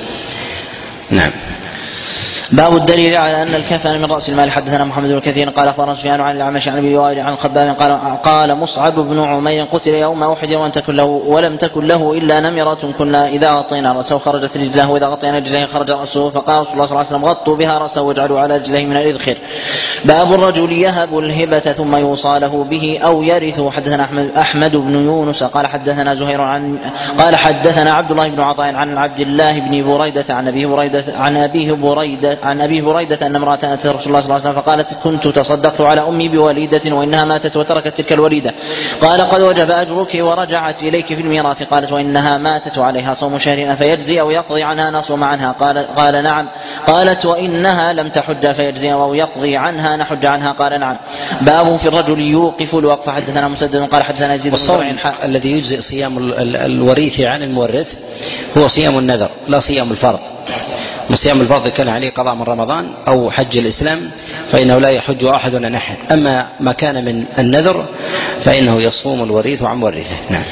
نعم. باب الدليل على أن الكفن من رأس المال. حدثنا محمد بن كثير قال أخبرنا سفيان عن الأعمش عن أبي وائل عن خباب قال قال مصعب بن عمير قتل يوم أحد ولم تكن له ولم تكن له إلا نمرة كنا إذا غطينا رأسه خرجت رجله وإذا غطينا رجله خرج رأسه فقال رسول الله صلى الله عليه وسلم غطوا بها رأسه واجعلوا على رجله من الإذخر. باب الرجل يهب الهبة ثم يوصى له به أو يرثه. حدثنا أحمد, أحمد بن يونس قال حدثنا زهير عن قال حدثنا عبد الله بن عطاء عن عبد الله بن بريدة عن أبيه بريدة عن أبيه بريدة عن أبي بريدة أن امرأة أتت رسول الله صلى الله عليه وسلم فقالت كنت تصدقت على أمي بوليدة وإنها ماتت وتركت تلك الوليدة. قال قد وجب أجرك ورجعت إليك في الميراث. قالت وإنها ماتت وعليها صوم شهر فيجزي أو يقضي عنها نصوم عنها. قال, قال نعم. قالت وإنها لم تحج فيجزي أو يقضي عنها نحج عنها. قال نعم. باب في الرجل يوقف الوقف. حدثنا مسدد قال حدثنا يزيد والصوم الذي يجزئ صيام الوريث عن المورث هو صيام النذر لا صيام الفرض. صيام الفرض كان عليه قضاء من رمضان أو حج الإسلام فإنه لا يحج أحد عن أحد. أما ما كان من النذر فإنه يصوم الوريث عن ورثه. نعم.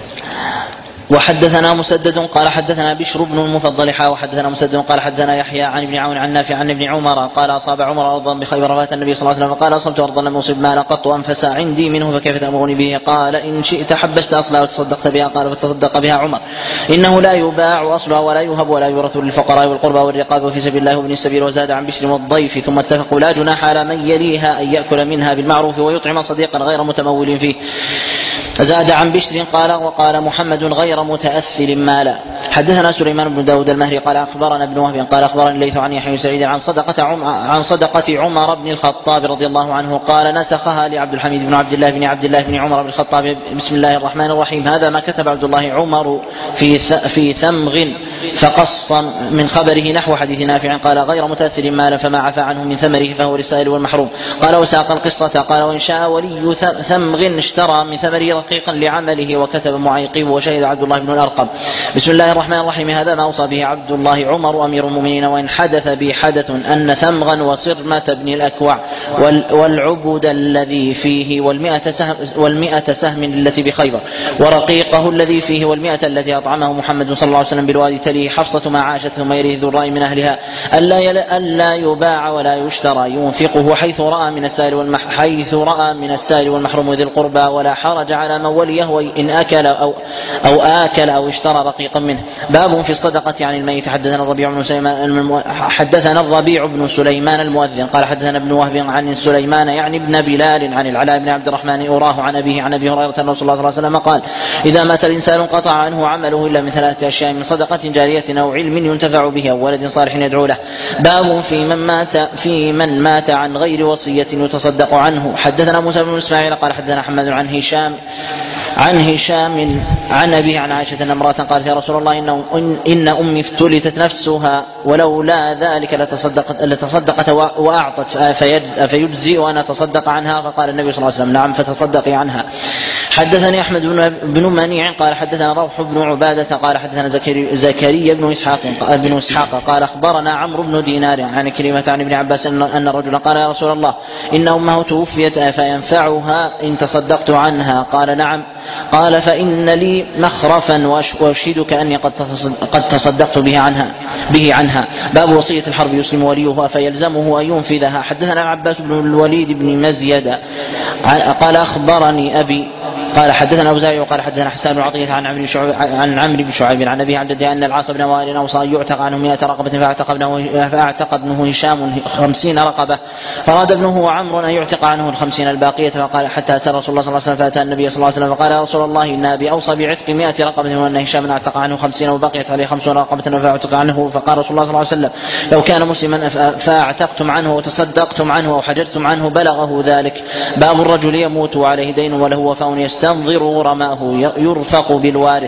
وحدثنا مسدد قال حدثنا بشر بن المفضل حا وحدثنا مسدد قال حدثنا يحيى عن ابن عون عن نافع عن ابن عمر قال أصاب عمر أرضا بخيبر فأتى النبي صلى الله عليه وسلم فقال أصبت أرضا لم أصب مالا قط أنفس عندي منه فكيف تأمرني به؟ قال إن شئت حبست أصلها وتصدقت بها. قال فتصدق بها عمر. إنه لا يباع أصلها ولا يهب ولا يورث للفقراء والقربى والرقاب وفي سبيل الله وابن السبيل. وزاد عن بشر والضيف ثم اتفقوا لا جناح على من يليها أن يأكل منها بالمعروف ويطعم صديقا غير متمول فيه. زاد عن بشر قال وقال محمد غير متأثل مالا. حدثنا سليمان بن داود المهري قال أخبرنا ابن وهب قال أخبرني الليث عن يحيى بن سعيد عن صدقة عم عن صدقة عمر بن الخطاب رضي الله عنه قال نسخها لعبد الحميد بن عبد الله بن عبد الله بن عمر بن الخطاب بسم الله الرحمن الرحيم هذا ما كتب عبد الله عمر في في ثمغ فقص من خبره نحو حديث نافع قال غير متأثل مالا فما عفى عنه من ثمره فهو للسائل والمحروم. قال وساق القصة قال وإن شاء ولي ثمغ اشترى من ثمره رقيقا لعمله وكتب معيقب وشهد عبد الله بن الأرقم. بسم الله الرحمن الرحيم هذا ما أوصى به عبد الله عمر أمير المؤمنين. وإن حدث بي حدث أن ثمغا وصرمة بن الأكوع والعبد الذي فيه والمئة سهم, والمئة سهم التي بخيبر ورقيقه الذي فيه والمئة التي أطعمه محمد صلى الله عليه وسلم بالوادي تليه حفصة ما عاشت ثم يليه ذو الرأي من أهلها ألا, ألا يباع ولا يشترى ينفقه حيث رأى من السائل والمح حيث رأى من السائل والمحروم ذي القربى ولا حرج على من وليه إن أكل أو, أو آكل أو اشترى رقيقا منه. باب في الصدقة عن الميت. حدثنا الربيع بن سليمان حدثنا الربيع بن سليمان المؤذن قال حدثنا ابن وهب عن سليمان يعني ابن بلال عن العلاء بن عبد الرحمن أراه عن أبيه عن أبي هريرة أن رسول الله صلى الله عليه وسلم قال إذا مات الإنسان انقطع عنه عمله إلا من ثلاثة أشياء من صدقة جارية أو علم ينتفع به أو ولد صالح يدعو له. باب في من مات في من مات عن غير وصية يتصدق عنه. حدثنا موسى بن إسماعيل قال حدثنا حماد عن هشام عن هشام عن أبيه عن عائشة أن امرأة قالت يا رسول الله إن, إن أمي افتلتت نفسها ولولا ذلك لتصدقت, لتصدقت وأعطت فيجزي وأنا أتصدق عنها. فقال النبي صلى الله عليه وسلم نعم فتصدقي عنها. حدثني أحمد بن منيع قال حدثنا روح بن عبادة قال حدثنا زكريا بن إسحاق بن إسحاق قال أخبرنا عمرو بن دينار عن كلمة عن ابن عباس أن رجلا قال يا رسول الله إن أمه توفيت فينفعها إن تصدقت عنها؟ قال نعم. قال فإن لي مخرفا وأشهدك أني قد تصدقت به عنها به عنها. باب وصية الحرب يسلم وليه فيلزمه أن ينفذها. حدثنا العباس بن الوليد بن مزيد قال أخبرني أبي قال حدثنا أبو زايد وقال حدثنا حسان بن عطية عن عمرو عن عمرو بن شعيب عن أبيه عن جده أن العاص بن وائل أوصى أن يعتق عنه مئة رقبة فاعتق ابنه فاعتق ابنه هشام خمسين رقبة فراد ابنه وعمرو أن يعتق عنه الخمسين الباقية فقال حتى أتى رسول الله صلى الله عليه وسلم فأتى النبي صلى الله عليه وسلم فقال يا رسول الله إن أبي أوصى بعتق مئة رقبة وأن هشام اعتق عنه خمسين وبقيت عليه خمسون رقبة فاعتق عنه. فقال رسول الله صلى الله عليه وسلم لو كان مسلما فاعتقتم عنه وتصدقتم عنه أو حجرتم عنه بلغه ذلك. باب الرجل يموت وعليه دين وله وفاء يستنظر غرماءه يرفق بالوارث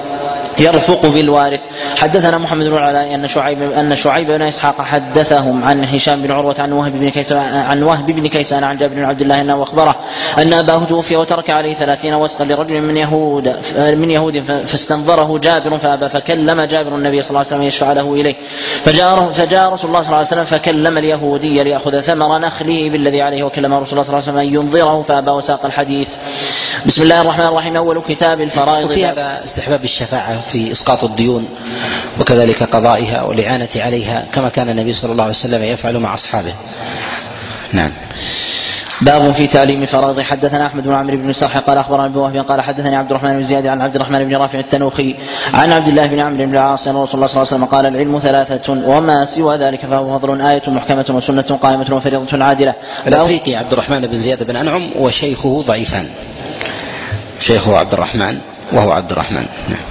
يرفق بالوارث. حدثنا محمد بن العلاء أن شعيب أن شعيب بن إسحاق حدثهم عن هشام بن عروة عن وهب بن كيسان عن وهب بن كيسان عن جابر بن عبد الله أنه أخبره أن أباه توفي وترك عليه ثلاثين وسقا لرجل من يهود من يهود فاستنظره جابر فأبى فكلم جابر النبي صلى الله عليه وسلم يشفع له إليه فجاء فجاء رسول الله صلى الله عليه وسلم فكلم اليهودي ليأخذ ثمر نخله بالذي عليه وكلم رسول الله صلى الله عليه وسلم أن ينظره فأبى وساق الحديث. بسم الله الرحمن الرحيم. أول كتاب الفرائض. وفي هذا استحباب الشفاعة في إسقاط الديون وكذلك قضائها والإعانة عليها كما كان النبي صلى الله عليه وسلم يفعل مع أصحابه. نعم. باب في تعليم فرائض. حدثنا احمد بن عمرو بن صالح قال اخبرنا ابن وهب قال حدثني عبد الرحمن بن زياد عن عبد الرحمن بن رافع التنوخي عن عبد الله بن عمرو بن العاص ان رسول الله صلى الله عليه وسلم قال العلم ثلاثة وما سوى ذلك فهو فضل آية محكمة وسنة قائمة وفريضة عادلة. الأفريقي عبد الرحمن بن زياد بن أنعم وشيخه ضعيفان شيخه عبد الرحمن وهو عبد الرحمن.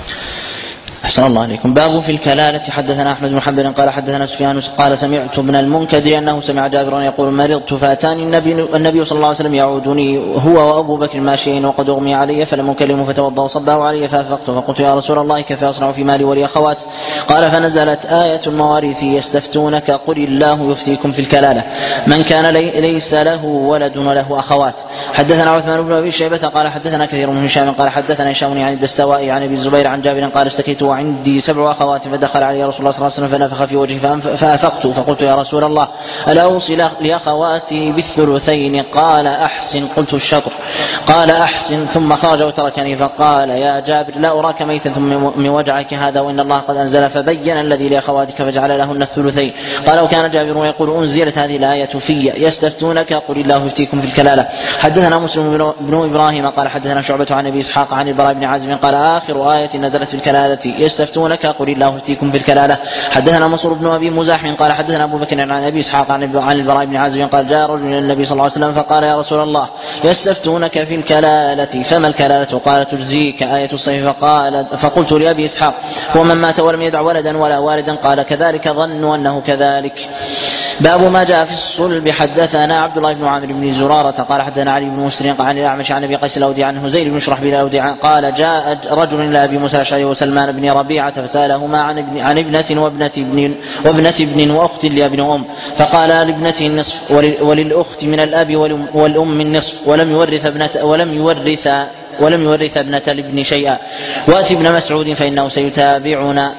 أحسن الله عليكم. باب في الكلالة. حدثنا أحمد بن حنبل قال حدثنا سفيان قال سمعت ابن المنكدر أنه سمع جابرا يقول مرضت فأتاني النبي, النبي صلى الله عليه وسلم يعودني هو وأبو بكر ماشيين وقد أغمي علي فلم أكلمه فتوضأ وصبه علي فأفقت فقلت يا رسول الله كيف أصنع في مالي ولي أخوات؟ قال فنزلت آية المواريث يستفتونك قل الله يفتيكم في الكلالة من كان لي ليس له ولد وله أخوات. حدثنا عثمان بن أبي شيبة قال حدثنا كثير من هشام قال حدثنا هشام عن الدستوائي عن أبي الزبير عن جابر قال استكيت وعندي سبع أخوات فدخل علي رسول الله صلى الله عليه وسلم فنفخ في وجهي فأفقت فقلت يا رسول الله ألا أوصي لأخواتي بالثلثين؟ قال أحسن. قلت الشطر. قال أحسن ثم خرج وتركني فقال يا جابر لا أراك ميتا ثم من وجعك هذا وإن الله قد أنزل فبين الذي لأخواتك فجعل لهن الثلثين. قال وكان جابر يقول أنزلت هذه الآية في يستفتونك قل الله يفتيكم في الكلالة. حدثنا مسلم بن إبراهيم قال حدثنا شعبة عن أبي إسحاق عن البراء بن عازب قال آخر آية نزلت في الكلالة يستفتونك قل الله يفتيكم في الكلالة. حدثنا منصور بن أبي مزاحم قال حدثنا أبو بكر عن أبي إسحاق عن البراء بن عازب قال جاء رجل إلى النبي صلى الله عليه وسلم فقال يا رسول الله يستفتونك في الكلالة فما الكلالة؟ قال تجزيك آية الصيف. فقال فقلت لأبي إسحاق ومن مات ولم يدع ولدا ولا والدا؟ قال كذلك ظنوا أنه كذلك. باب ما جاء في الصلب. حدثنا عبد الله بن عامر بن زرارة قال حدثنا علي بن مسلم عن الأعمش عن أبي قيس الأودي عن هزيل بن شرحبيل الأودي قال جاء رجل إلى أبي موسى الأشعري وسلمان بن ربيعة فسألهما عن ابن عن ابنة وابنة ابن وابنة ابن وأخت لابن أم فقال لابنته النصف وللأخت من الأب والأم النصف ولم يورث ابنة ولم يورث ولم يورث ابنة الابن شيئا. وأتي ابن مسعود فإنه سيتابعنا.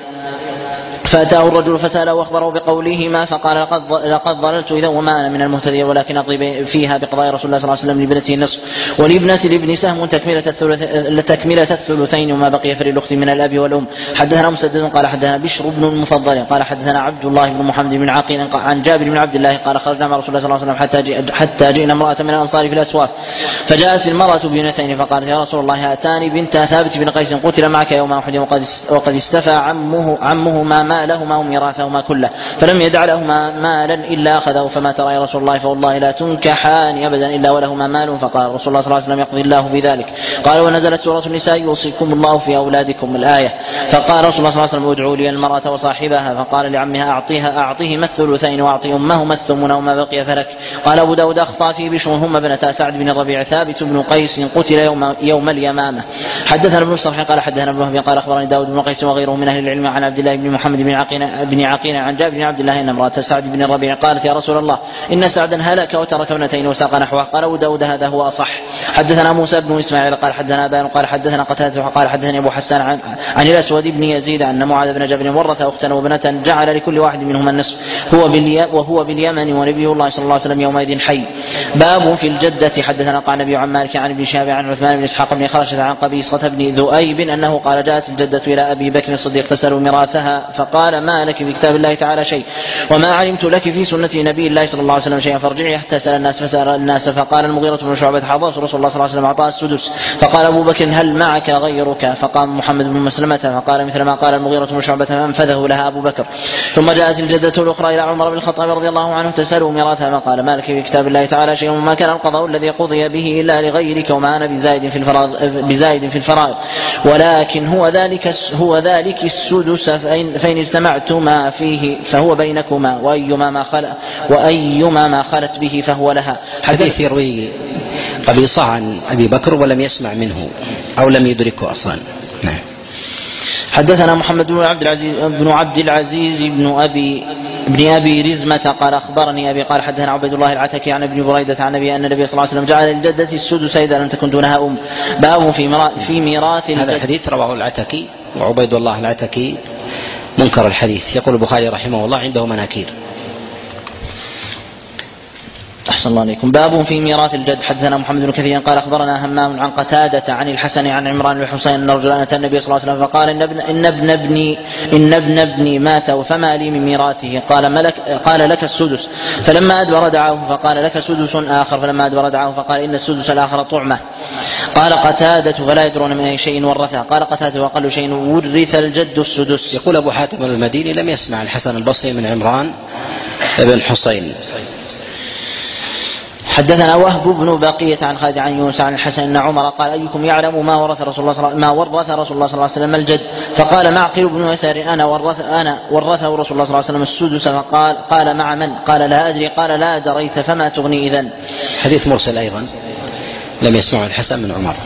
فأتاه الرجل فسأله وأخبره بقولهما فقال لقد, لقد ضللت إذا وما أنا من المهتدين ولكن أقضي فيها بقضاء رسول الله صلى الله عليه وسلم لابنته النصف ولابنة الابن سهم تكملة الثلث تكملة الثلثين وما بقي فللأخت من الأب والأم. حدثنا مسدد قال حدثنا بشر بن المفضل قال حدثنا عبد الله بن محمد بن عقيل عن جابر بن عبد الله قال خرجنا مع رسول الله صلى الله عليه وسلم حتى حتى جئنا امرأة من الأنصار في الأسواق فجاءت المرأة بابنتين فقالت يا رسول الله هاتان بنت ثابت بن قيس قتل معك يوم أحد وقد وقد استفى عمه عمه ما مات مالهما وميراثهما كله، فلم يدع لهما مالا إلا أخذه. فما ترى يا رسول الله؟ فوالله لا تنكحان أبدا إلا ولهما مال. فقال رسول الله صلى الله عليه وسلم يقضي الله بذلك. قال ونزلت سورة النساء يوصيكم الله في أولادكم الآية. فقال رسول الله صلى الله عليه وسلم ادعوا لي المرأة وصاحبها. فقال لعمها أعطيها أعطيهما الثلثين وأعطي أمهما الثمن وما بقي فلك. قال أبو داود أخطأ في بشر هم ابنتا سعد بن الربيع ثابت بن قيس قتل يوم, يوم اليمامة. حدثنا ابن الصرح قال حدثنا ابن وهب قال أخبرني داود بن قيس وغيره من أهل العلم عن عبد الله بن محمد بن عقيل بن عقيل عن جابر بن عبد الله أن امرأة سعد بن الربيع قالت يا رسول الله إن سعدا هلك وترك ابنتين وساق نحوه. قال أبو داود هذا هو أصح. حدثنا موسى بن إسماعيل قال حدثنا أبان قال حدثنا قتادة قال حدثني أبو حسان عن, عن الأسود بن يزيد أن معاذ بن جبل ورث أختا وابنة جعل لكل واحد منهما النصف هو بالي وهو باليمن ونبي الله صلى الله عليه وسلم يومئذ حي. باب في الجدة. حدثنا قال النبي عن مالك عن ابن شهاب عن عثمان بن إسحاق بن خرشة عن قبيصة بن ذؤيب أنه قال جاءت الجدة إلى أبي بكر الصديق تسأل ميراثها فقال ما لك في كتاب الله تعالى شيء وما علمت لك في سنة نبي الله صلى الله عليه وسلم شيئا فارجعي حتى سأل الناس فسأل الناس. فقال المغيرة بن شعبة حضرت رسول الله صلى الله عليه وسلم أعطاه السدس. فقال أبو بكر هل معك غيرك؟ فقام محمد بن مسلمة فقال مثل ما قال المغيرة بن شعبة فانفذه لها أبو بكر. ثم جاءت الجدة الأخرى إلى عمر بن الخطاب رضي الله عنه تسأل ميراثها فقال ما لك في كتاب الله تعالى شيء وما كان القضاء الذي قضي به إلا لغيرك وما أنا بزايد في الفرائض بزايد في الفرائض ولكن هو ذلك هو ذلك السدس فإن, فإن اجتمعتما فيه فهو بينكما وأيما ما خلت وأيما ما خلت به فهو لها. حديث يروي قبيصة عن أبي بكر ولم يسمع منه أو لم يدركه أصلا. نعم. حدثنا محمد بن عبد العزيز بن عبد العزيز بن أبي ابن أبي رزمة قال أخبرني أبي قال حدثنا عبد الله العتكي عن ابن بريدة عن النبي أن النبي صلى الله عليه وسلم جعل للجدة السدس إذا لم تكن دونها أم. باب في في ميراث. هذا الحديث رواه العتكي وعبيد الله العتكي منكر الحديث. يقول البخاري رحمه الله عنده مناكير. أحسن الله عليكم. باب في ميراث الجد. حدثنا محمد بن كثير قال أخبرنا همام عن قتادة عن الحسن عن عمران بن حسين أن رجلا أتى النبي صلى الله عليه وسلم فقال إن ابن إن ابن ابني إن ابن ابني مات فما لي من ميراثه؟ قال ملك قال لك السدس. فلما أدبر دعاه فقال لك سدس آخر. فلما أدبر دعاه فقال إن السدس الآخر طعمة. قال قتادة فلا يدرون من أي شيء ورثه. قال قتادة وأقل شيء ورث الجد السدس. يقول أبو حاتم المديني لم يسمع الحسن البصري من عمران بن حسين. حدثنا وهب بن بقية عن خالد عن يونس عن الحسن أن عمر قال أيكم يعلم ما ورث رسول الله صلى ما ورث رسول الله صلى الله عليه وسلم الجد؟ فقال معقل بن يسار أنا ورث أنا ورثه رسول الله صلى الله عليه وسلم السدس. فقال قال مع من؟ قال لا أدري. قال لا دريت فما تغني إذن. حديث مرسل أيضا لم يسمعه الحسن من عمر.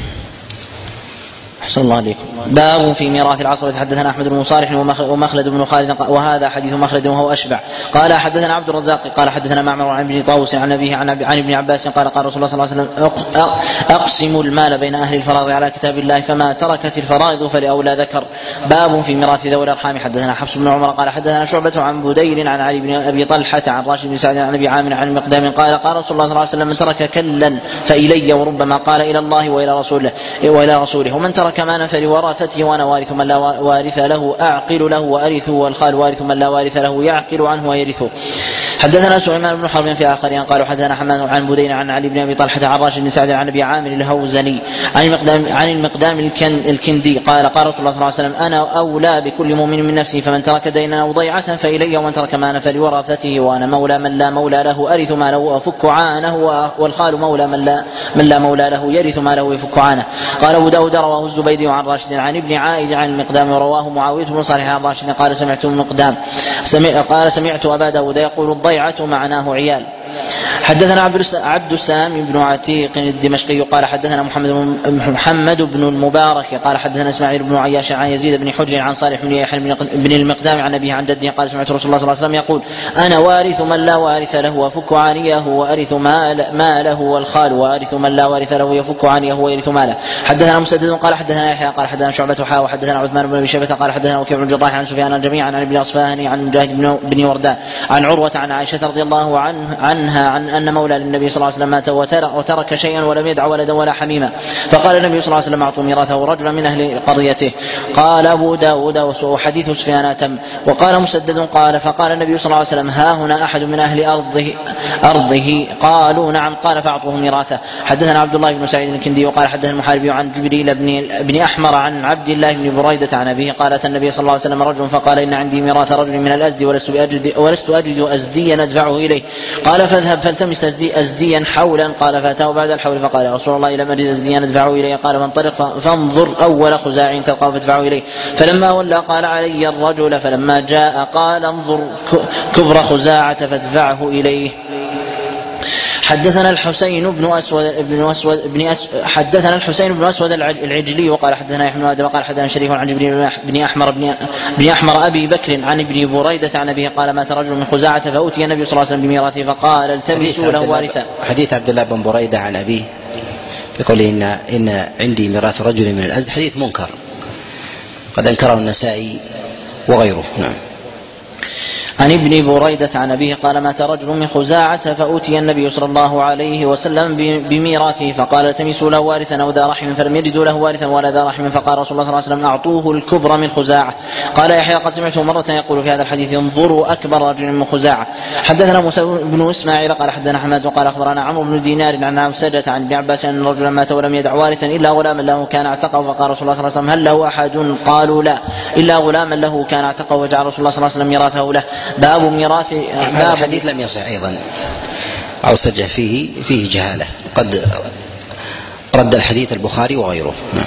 أحسن الله عليكم. باب في ميراث العصر. حدثنا أحمد بن صالح ومخلد بن خالد وهذا حديث مخلد وهو أشبع. قال حدثنا عبد الرزاق قال حدثنا معمر عن ابن طاووس عن أبيه عن ابن عباس قال قال رسول الله صلى الله عليه وسلم أقسموا المال بين أهل الفرائض على كتاب الله فما تركت الفرائض فلأولى ذكر. باب في ميراث ذوي الأرحام. حدثنا حفص بن عمر قال حدثنا شعبة عن بديل عن علي بن أبي طلحة عن راشد بن سعد عن أبي عامر عن المقدام قال قال رسول الله صلى الله عليه وسلم من ترك كلا فإلي وربما قال إلى الله وإلى رسوله وإلى رسوله ومن ترك مالا فلورثته وأنا وارث من لا وارث له أعقل له وأرثه والخال وارث من لا وارث له يعقل عنه ويرثه. حدثنا سليمان بن حرب في آخرين قالوا حدثنا حماد عن بدين عن علي بن أبي طلحة عن راشد بن سعد عن أبي عامر الهوزني عن المقدام عن المقدام الكندي قال قال رسول الله صلى الله عليه وسلم أنا أولى بكل مؤمن من نفسي فمن ترك دينا أو ضيعة فإلي ومن ترك مالا فلورثته وأنا مولى من لا مولى له أرث ماله وأفك عانه والخال مولى من لا من لا مولى له يرث ماله ويفك عانه. قال أبو داود رواه الزبيدي عن راشد عن ابن عائد عن المقدام ورواه معاوية بن صالح عن راشد قال سمعت المقدام سمع قال سمعت أبا داود يقول الضيعة معناه عيال. حدثنا عبد السلام بن عتيق الدمشقي قال حدثنا محمد محمد بن المبارك قال حدثنا اسماعيل بن عياش عن يزيد بن حجر عن صالح بن يحيى بن المقدام عن أبيه عن جده قال سمعت رسول الله صلى الله عليه وسلم يقول أنا وارث من لا وارث له وأفك عانيه وأرث ماله والخال وأرث من لا وارث له يفك عانيه ويرث ماله. حدثنا مسدد قال حدثنا يحيى قال حدثنا شعبة حا وحدثنا عثمان بن أبي شيبة قال حدثنا وكيع بن الجراح عن سفيان جميعا عن ابن أصفهاني عن مجاهد بن وردان عن عروة عن عائشة رضي الله عنه عنها عن أن مولى للنبي صلى الله عليه وسلم مات وترك شيئا ولم يدع ولدا ولا حميما، فقال النبي صلى الله عليه وسلم أعطوا ميراثه رجلا من أهل قريته. قال أبو داود وحديث سفيان أتم. وقال مسدد قال فقال النبي صلى الله عليه وسلم ها هنا أحد من أهل أرضه, أرضه قالوا نعم، قال فأعطوه ميراثه. حدثنا عبد الله بن سعيد الكندي وقال حدثنا المحاربي عن جبريل بن, بن أحمر عن عبد الله بن بريدة عن أبيه قالت النبي صلى الله عليه وسلم رجل فقال إن عندي ميراث رجل من الأزد ولست أجد, ولست أجد أزديا أدفعه إليه. قال فاذهب فالتمس أزديا حولا. قال فأتاه بعد الحول فقال يا رسول الله لم أجد أزديا أدفعه إليه. قال فانطلق فانظر أول خزاع تلقاه فادفعه إليه. فلما ولى قال علي الرجل. فلما جاء قال انظر كبر خزاعة فادفعه إليه. حدثنا الحسين بن أسود بن أسود بن أس حدثنا الحسين بن أسود العجلي وقال حدثنا يحيى بن آدم وقال حدثنا شريف عن جبريل بن أحمر بن, بن أحمر أبي بكر عن ابن بريدة عن أبيه قال مات رجل من خزاعة فأوتي النبي صلى الله عليه وسلم بميراثه فقال التمسوا له وارثا. حديث عبد الله بن بريدة عن أبيه يقول إن إن عندي ميراث رجل من الأزد حديث منكر قد أنكره النسائي وغيره. نعم. عن ابن بريدة عن أبيه قال مات رجل من خزاعة فأوتي النبي صلى الله عليه وسلم بميراثه فقال التمسوا له وارثا أو ذا رحم فلم يجدوا له وارثا ولا ذا رحم فقال رسول الله صلى الله عليه وسلم أعطوه الكبر من خزاعة. قال يحيى قد سمعته مرة يقول في هذا الحديث انظروا أكبر رجل من خزاعة. حدثنا موسى بن إسماعيل قال حدثنا حماد وقال أخبرنا عمرو بن دينار عن عوسجة عن ابن عباس أن رجلا مات ولم يدع وارثا إلا غلاما له كان اعتقه فقال رسول الله صلى الله عليه وسلم هل له أحد؟ قالوا لا إلا غلاما له كان اعتقه وجعل رسول الله صلى الله عليه وسلم ميراثه له. باب ميراث. هذا الحديث لم يصح أيضا عوسجة فيه فيه جهالة قد رد الحديث البخاري وغيره. نعم.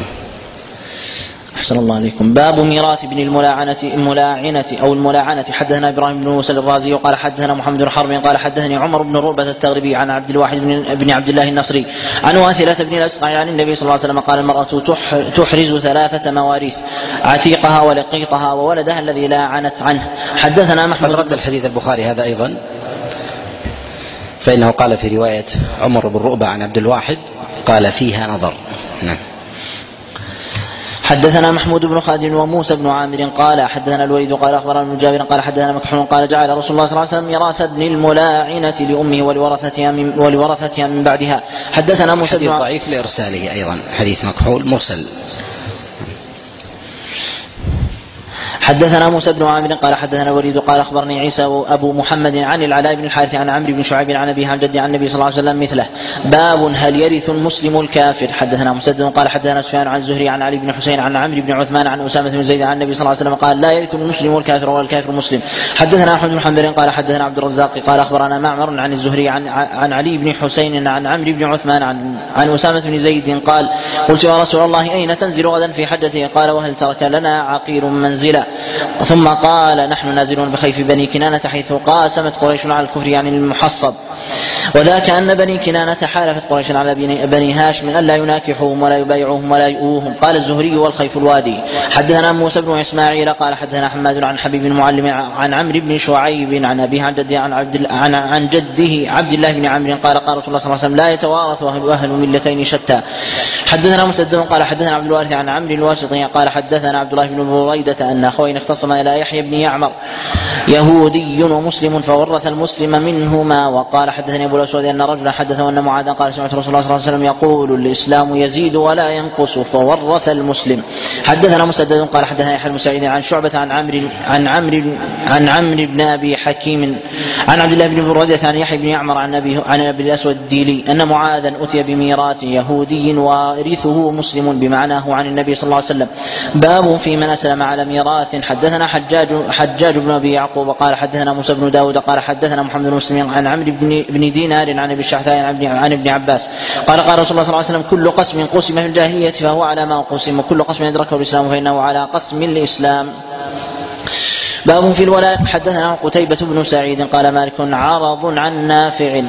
أحسن الله عليكم. باب ميراث ابن الملاعنة الملاعنة أو الملاعنة. حدثنا إبراهيم بن موسى الرازي وقال حدثنا محمد بن حرب قال حدثني عمر بن رؤبة التغربي عن عبد الواحد بن عبد الله النصري عن واثلة بن الأسقع عن النبي صلى الله عليه وسلم قال المرأة تحرز ثلاثة مواريث عتيقها ولقيطها وولدها الذي لاعنت عنه. حدثنا محمد. رد الحديث البخاري هذا أيضا فإنه قال في رواية عمر بن رؤبة عن عبد الواحد قال فيها نظر. نعم. حدثنا محمود بن خالد وموسى بن عامر قال حدثنا الوليد قال أخبرنا ابن جابر قال حدثنا مكحول قال جعل رسول الله صلى الله عليه وسلم ميراث ابن الملاعنة لأمه ولورثتها من, ولورثتها من بعدها. حدثنا موسى بن عامر ضعيف لإرساله أيضا حديث مكحول مرسل. حدثنا موسى بن عامر قال حدثنا الوليد قال أخبرني عيسى أبو محمد عن العلاء بن الحارث عن عمرو بن شعيب عن أبيه عن جده عن النبي صلى الله عليه وسلم مثله. باب هل يرث المسلم الكافر. حدثنا مسدد قال حدثنا سفيان عن الزهري عن علي بن حسين عن عمرو بن عثمان عن أسامة بن زيد عن النبي صلى الله عليه وسلم قال لا يرث المسلم الكافر ولا الكافر مسلم. حدثنا أحمد بن حنبل قال حدثنا عبد الرزاق قال أخبرنا معمر عن الزهري عن عن علي بن حسين عن عمرو بن عثمان عن عن أسامة بن زيد قال قلت يا رسول الله أين تنزل غدا في حجته؟ قال وهل ترك لنا عقير منزلا؟ ثم قال نحن نازلون بخيف بني كنانة حيث قاسمت قريش على الكفر عن المحصب وذاك أن بني كنانة حالفت قريش على بني هاشم أن لا يناكحوهم ولا يبايعوهم ولا يؤوهم. قال الزهري والخيف الوادي. حدثنا موسى بن إسماعيل قال حدثنا حماد عن حبيب المعلم عن عمرو بن شعيب عن أبيه عن جده عن, عبد عن, عن جده عبد الله بن عمرو قال قال رسول الله صلى الله عليه وسلم لا يتوارث أهل, أهل ملتين شتى. حدثنا مسدد قال حدثنا عبد الوارث عن عمرو الواسطي قال حدثنا عبد الله بن بريدة أن أخوين اختصما إلى يحيى بن يعمر يهودي ومسلم فورث المسلم منهما. وقال حدثني أبو الأسود أن رجلا حدثه أن معاذا قال سمعت رسول الله صلى الله عليه وسلم يقول الإسلام يزيد ولا ينقص فورث المسلم. حدثنا مسدد قال حدثنا يحيى بن سعيد عن شعبة عن عمرو عن عمرو عن عمرو بن أبي حكيم عن عبد الله بن بريدة عن يحيى بن يعمر عن أبي عن أبي الأسود الديلي أن معاذا أتي بميراث يهودي وارثه مسلم بمعناه عن النبي صلى الله عليه وسلم. باب في من أسلم على ميراث. حدثنا حجاج حجاج بن أبي يعقوب قال حدثنا موسى بن داود قال حدثنا محمد بن مسلم عن عمرو بن بن دينار عن ابي الشحتاء عن ابن عباس قال قال رسول الله صلى الله عليه وسلم كل قسم قسم في الجاهلية فهو على ما قسم وكل قسم أدركه الإسلام فإنه على قسم الإسلام. باب في الولاء. حدثنا قتيبة بن سعيد قال مالك عرض عن نافع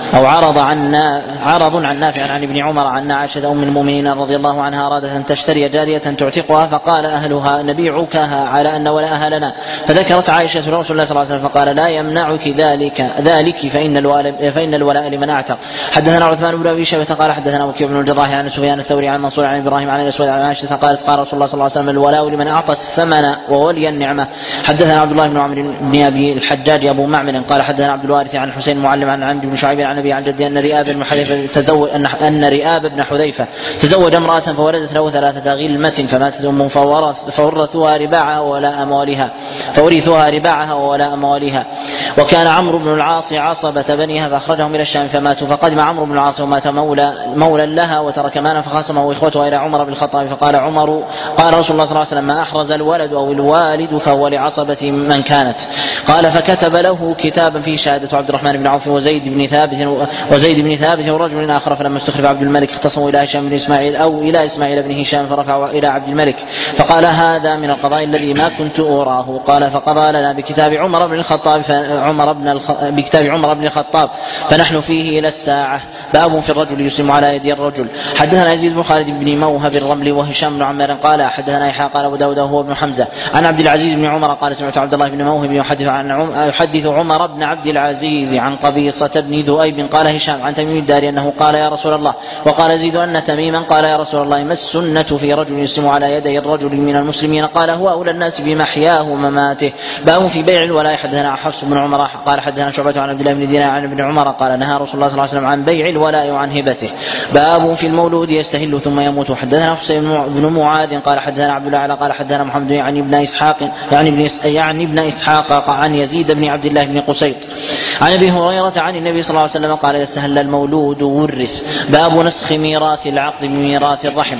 أو عرض عن عرض عن نافع عن ابن عمر عن عائشة أم المؤمنين رضي الله عنها أرادت أن تشتري جارية تعتقها فقال أهلها نبيعكها على أن ولاءها لنا، فذكرت عائشة رسول الله صلى الله عليه وسلم فقال لا يمنعك ذلك ذلك فإن الولاء فإن الولاء لمن أعتق. حدثنا عثمان بن أبي شيبة قال حدثنا وكيع بن الجراح عن سفيان الثوري عن منصور عن إبراهيم عن الأسود عن عائشة قالت قال رسول الله صلى الله عليه وسلم الولاء لمن أعطى الثمن وولي النعمة. حدثنا عبد الله بن عمرو بن أبي الحجاج أبو معمر قال حدثنا عبد الوارث عن حسين المعلم عن عمرو بن شعيب عن أبي عن جدي أن رئاب بن حذيفة تزوج أن رئاب بن حذيفة تزوج امرأة فولدت له ثلاثة غلمة فماتت أمه فورثوها رباعها ولا أموالها فورثوها رباعها ولا أموالها. وكان عمرو بن العاص عصبة بنيها فأخرجهم إلى الشام فماتوا، فقدم عمرو بن العاص ومات مولى مولى لها وترك مالا فخاصمه إخوته إلى عمر بن الخطاب فقال عمر قال رسول الله صلى الله عليه وسلم ما أحرز الولد أو الوالد فهو لعصبة من كانت. قال فكتب له كتابا فيه شهادة عبد الرحمن بن عوف وزيد بن ثابت وزيد بن ثابت ورجل آخر، فلما استخلف عبد الملك اختصموا إلى هشام بن إسماعيل أو إلى إسماعيل بن هشام فرفعوا إلى عبد الملك فقال هذا من القضاء الذي ما كنت أراه. قال فقضى لنا بكتاب عمر بن الخطاب عمر بن الخ... بكتاب عمر بن الخطاب فنحن فيه إلى الساعة. باب في الرجل يسلم على يد الرجل. حدثنا يزيد بن خالد بن موهب الرملي وهشام بن عمار قال حدثنا يحيى قال أبو داود هو ابن حمزة عن عبد العزيز بن عمر قال سمعت عبد الله بن موهب يحدث عن عم... يحدث عمر بن عبد العزيز عن قبيصة بن ذؤيب قال هشام عن تميم الداري أنه قال يا رسول الله وقال يزيد أن تميما قال يا رسول الله ما السنة في رجل يسلم على يدي الرجل من المسلمين؟ قال هو أولى الناس بمحياه ومماته. باب في بيع الولاء. حدثنا حفص بن عمر قال حدثنا شعبة عن عبد الله بن دينار عن ابن عمر قال نهى رسول الله صلى الله عليه وسلم عن بيع الولاء وعن هبته. باب في المولود يستهل ثم يموت. حدثنا حسين بن معاذ قال حدثنا عبد الله قال حدثنا محمد يعني ابن إسحاق يعني ابن يعني ابن إسحاق عن يزيد بن عبد الله بن قسيط عن أبي هريرة عن النبي صلى الله عليه وسلم قال يستهل المولود ورث. باب نسخ ميراث العقد بميراث الرحم.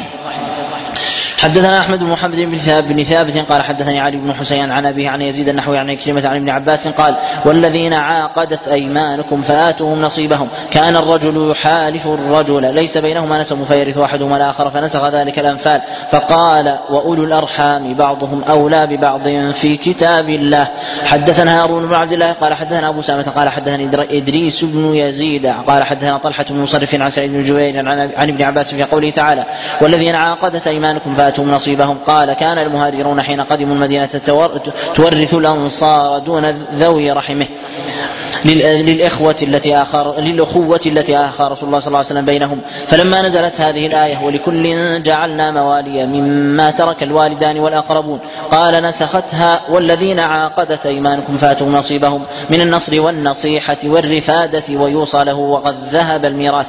حدثنا أحمد بن محمد بن ثابت قال حدثني علي بن حسين عن أبيه عن يزيد النحوي عن كلمة عن ابن عباس قال والذين عاقدت أيمانكم فآتوهم نصيبهم. كان الرجل يحالف الرجل ليس بينهما نسب فيرث أحدهما الآخر فنسخ ذلك الأنفال فقال وأولو الأرحام بعضهم أولى ببعض في كتاب الله. حدثنا هارون بن عبد الله قال حدثنا أبو سامة قال حدثني إدريس بن يزيد قال حدثنا طلحة بن مصرف عن سعيد بن جبير عن ابن عباس في قوله تعالى والذين عاقدت أيمانكم فآتوهم نصيبهم. قال كان المهاجرون حين قدموا المدينة تورث الأنصار دون ذوي رحمه للإخوة التي آخر للأخوة التي آخر رسول الله صلى الله عليه وسلم بينهم. فلما نزلت هذه الآية ولكل جعلنا موالي مما ترك الوالدان والأقربون قال نسختها والذين عاقدت أيمانكم فاتوا نصيبهم من النصر والنصيحة والرفادة ويوصى له وقد ذهب الميراث.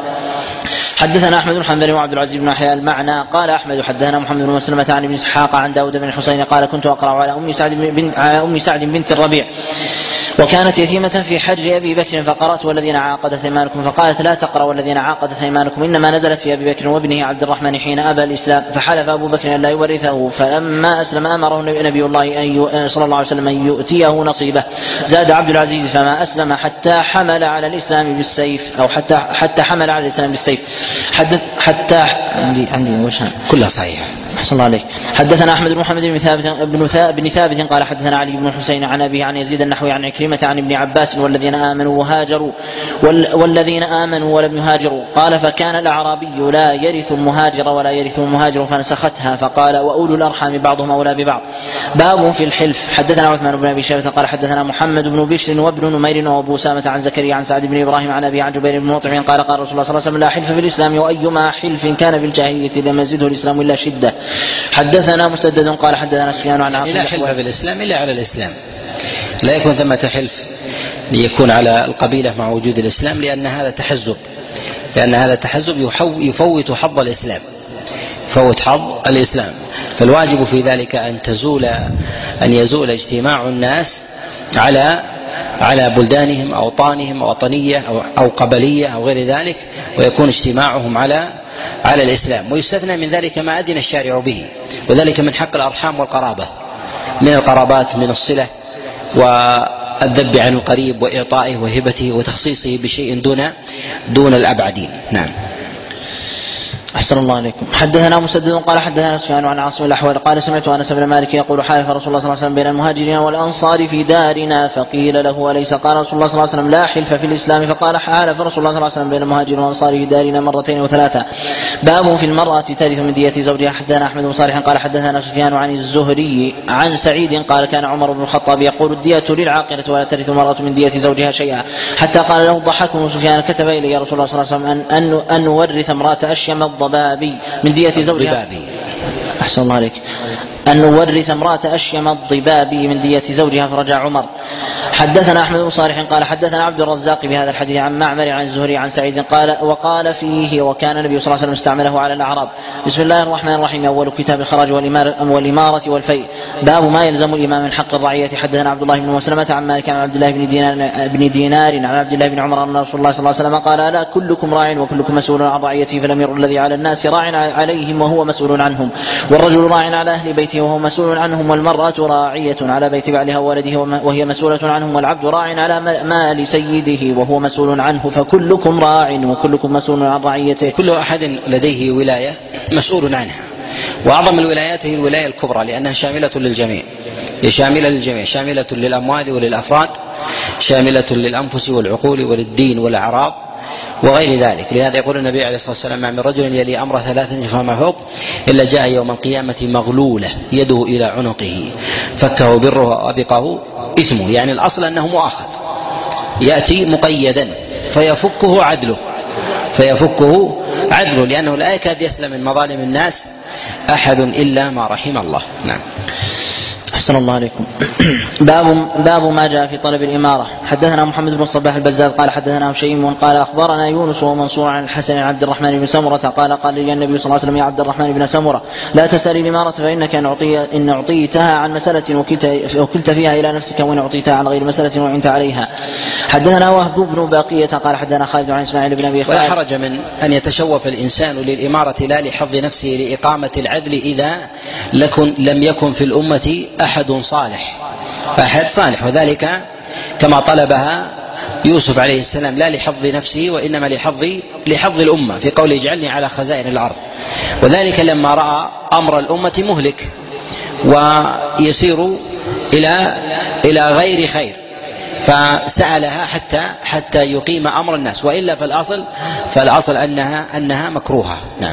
حدثنا أحمد بن حنبل وعبد العزيز بن أحياء المعنى قال أحمد حدثنا محمد بن مسلمة عن ابن إسحاق عن داود بن الحسين قال كنت أقرأ على أم سعد بن على أم سعد بنت الربيع وكانت يتيمة في حجر أبي بكر فقرأت والذين عاقدت أيمانكم فقالت لا تقرأ والذين عاقدت أيمانكم إنما نزلت في أبي بكر وابنه عبد الرحمن حين أبى الإسلام فحلف أبو بكر أن لا يورثه فلما أسلم أمره نبي الله أن صلى الله عليه وسلم أن يؤتيه نصيبه. زاد عبد العزيز فما أسلم حتى حمل على الإسلام بالسيف أو حتى حتى حمل على الإسلام بالسيف حتى حتى عندي عندي وشان كلها صحيح. أحسن الله عليك. حدثنا أحمد بن محمد بن ثابت بن ثابت قال حدثنا علي بن حسين عن أبيه عن يزيد النحوي عن عكرمة عن ابن عباس والذين آمنوا وهاجروا والذين آمنوا ولم يهاجروا قال فكان الأعرابي لا يرث المهاجر ولا يرث المهاجر فنسختها فقال وأولو الأرحام بعضهم أولى ببعض. باب في الحلف. حدثنا عثمان بن أبي شيبة قال حدثنا محمد بن بشر وابن نمير وأبو سامة عن زكريا عن سعد بن إبراهيم عن أبي عن جبير بن مطعم قال قال رسول الله صلى الله عليه وسلم لا حلف في الإسلام وأيما حلف كان في الجاهلية لم يزده الإسلام إلا شدة. حدثنا مسدد قال حدثنا سفيان عن عاصم لا حلف في الإسلام إلا على الإسلام لا يكون ثمة حلف ليكون على القبيلة مع وجود الإسلام لأن هذا تحزب لأن هذا تحزب يفوت حظ الإسلام فوت حظ الإسلام. فالواجب في ذلك أن تزول أن يزول اجتماع الناس على على بلدانهم أو أوطانهم أو وطنية أو, أو قبلية أو غير ذلك ويكون اجتماعهم على على الإسلام. ويستثنى من ذلك ما أذن الشارع به وذلك من حق الأرحام والقرابة من القرابات من الصلة والذب عن القريب وإعطائه وهبته وتخصيصه بشيء دون دون الأبعدين. نعم. أحسن الله عليكم. حدثنا مسدد قال حدثنا سفيان عن عاصم الأحول قال سمعت أنس بن مالك يقول حالف رسول الله صلى الله عليه وسلم بين المهاجرين والأنصار في دارنا فقيل له أليس قال رسول الله صلى الله عليه وسلم لا حلف في الإسلام فقال حالف رسول الله صلى الله عليه وسلم بين المهاجرين والأنصار في دارنا مرتين وثلاثة. باب في المرأة ترث من دية زوجها. حدثنا أحمد بن صالح قال حدثنا سفيان عن الزهري عن سعيد قال كان عمر بن الخطاب يقول الدية للعاقلة ولا ترث المرأة من دية زوجها شيئا حتى قال له الضحاك بن سفيان كتب إلي رسول الله صلى الله عليه وسلم أن, أن نورث امرأة أشيم الضبابي من دية زوجها. أحسن الله عليك. أن نورث امرأة أشيم الضبابي من دية زوجها فرجع عمر. حدثنا أحمد بن صالح قال حدثنا عبد الرزاق بهذا الحديث عن معمر عن الزهري عن سعيد قال وقال فيه وكان النبي صلى الله عليه وسلم استعمله على الأعراب. بسم الله الرحمن الرحيم. أول كتاب الخراج والإمارة والفيء. باب ما يلزم الإمام من حق الرعية. حدثنا عبد الله بن مسلمة عن مالك عن عبد الله بن دينار, بن دينار عن عبد الله بن عمر أن رسول الله صلى الله عليه وسلم قال لا كلكم راع وكلكم مسؤول عن رعيته فلم ير الذي على الناس راع عليهم وهو مسؤول عنهم والرجل راع على أهل بيته وهو مسؤول عنهم والمرأة راعية على بيت بعلها وولده وهي مسؤولة عنهم والعبد راع على مال سيده وهو مسؤول عنه فكلكم راع وكلكم مسؤول عن رعيته. كل أحد لديه ولاية مسؤول عنها وأعظم الولايات هي الولاية الكبرى لأنها شاملة للجميع شاملة للجميع شاملة للأموال وللأفراد شاملة للأنفس والعقول وللدين والأعراض وغير ذلك. لهذا يقول النبي عليه الصلاة والسلام ما من رجل يلي أمر ثلاثا فما فوق إلا جاء يوم القيامة مغلولة يده إلى عنقه فكه بره وأبقه اسمه. يعني الأصل أنه مؤاخذ يأتي مقيدا فيفكه عدله فيفكه عدله لأنه لا يكاد يسلم من مظالم الناس أحد إلا ما رحم الله. نعم. أحسن الله عليكم. باب باب ما جاء في طلب الإمارة. حدثنا محمد بن الصباح البزاز قال حدثنا هشيم قال أخبرنا يونس ومنصور عن الحسن عن عبد الرحمن بن سمرة قال قال لي النبي صلى الله عليه وسلم يا عبد الرحمن بن سمرة لا تسأل الإمارة فإنك إن, أعطي إن أعطيتها عن مسألة وكلت فيها إلى نفسك وإن أعطيتها عن غير مسألة وعنت عليها. حدثنا وهب بن باقية قال حدثنا خالد عن إسماعيل بن أبي خالد. ولا حرج من أن يتشوف الإنسان للإمارة لا لحظ نفسه لإقامة العدل إذا لكن لم يكن في الأمة أحد صالح أحد صالح وذلك كما طلبها يوسف عليه السلام لا لحظ نفسه وإنما لحظ لحظ الأمة في قوله اجعلني على خزائن الأرض وذلك لما رأى أمر الأمة مهلك ويسير إلى إلى غير خير فسألها حتى حتى يقيم أمر الناس وإلا فالأصل فالأصل أنها أنها مكروهة. نعم.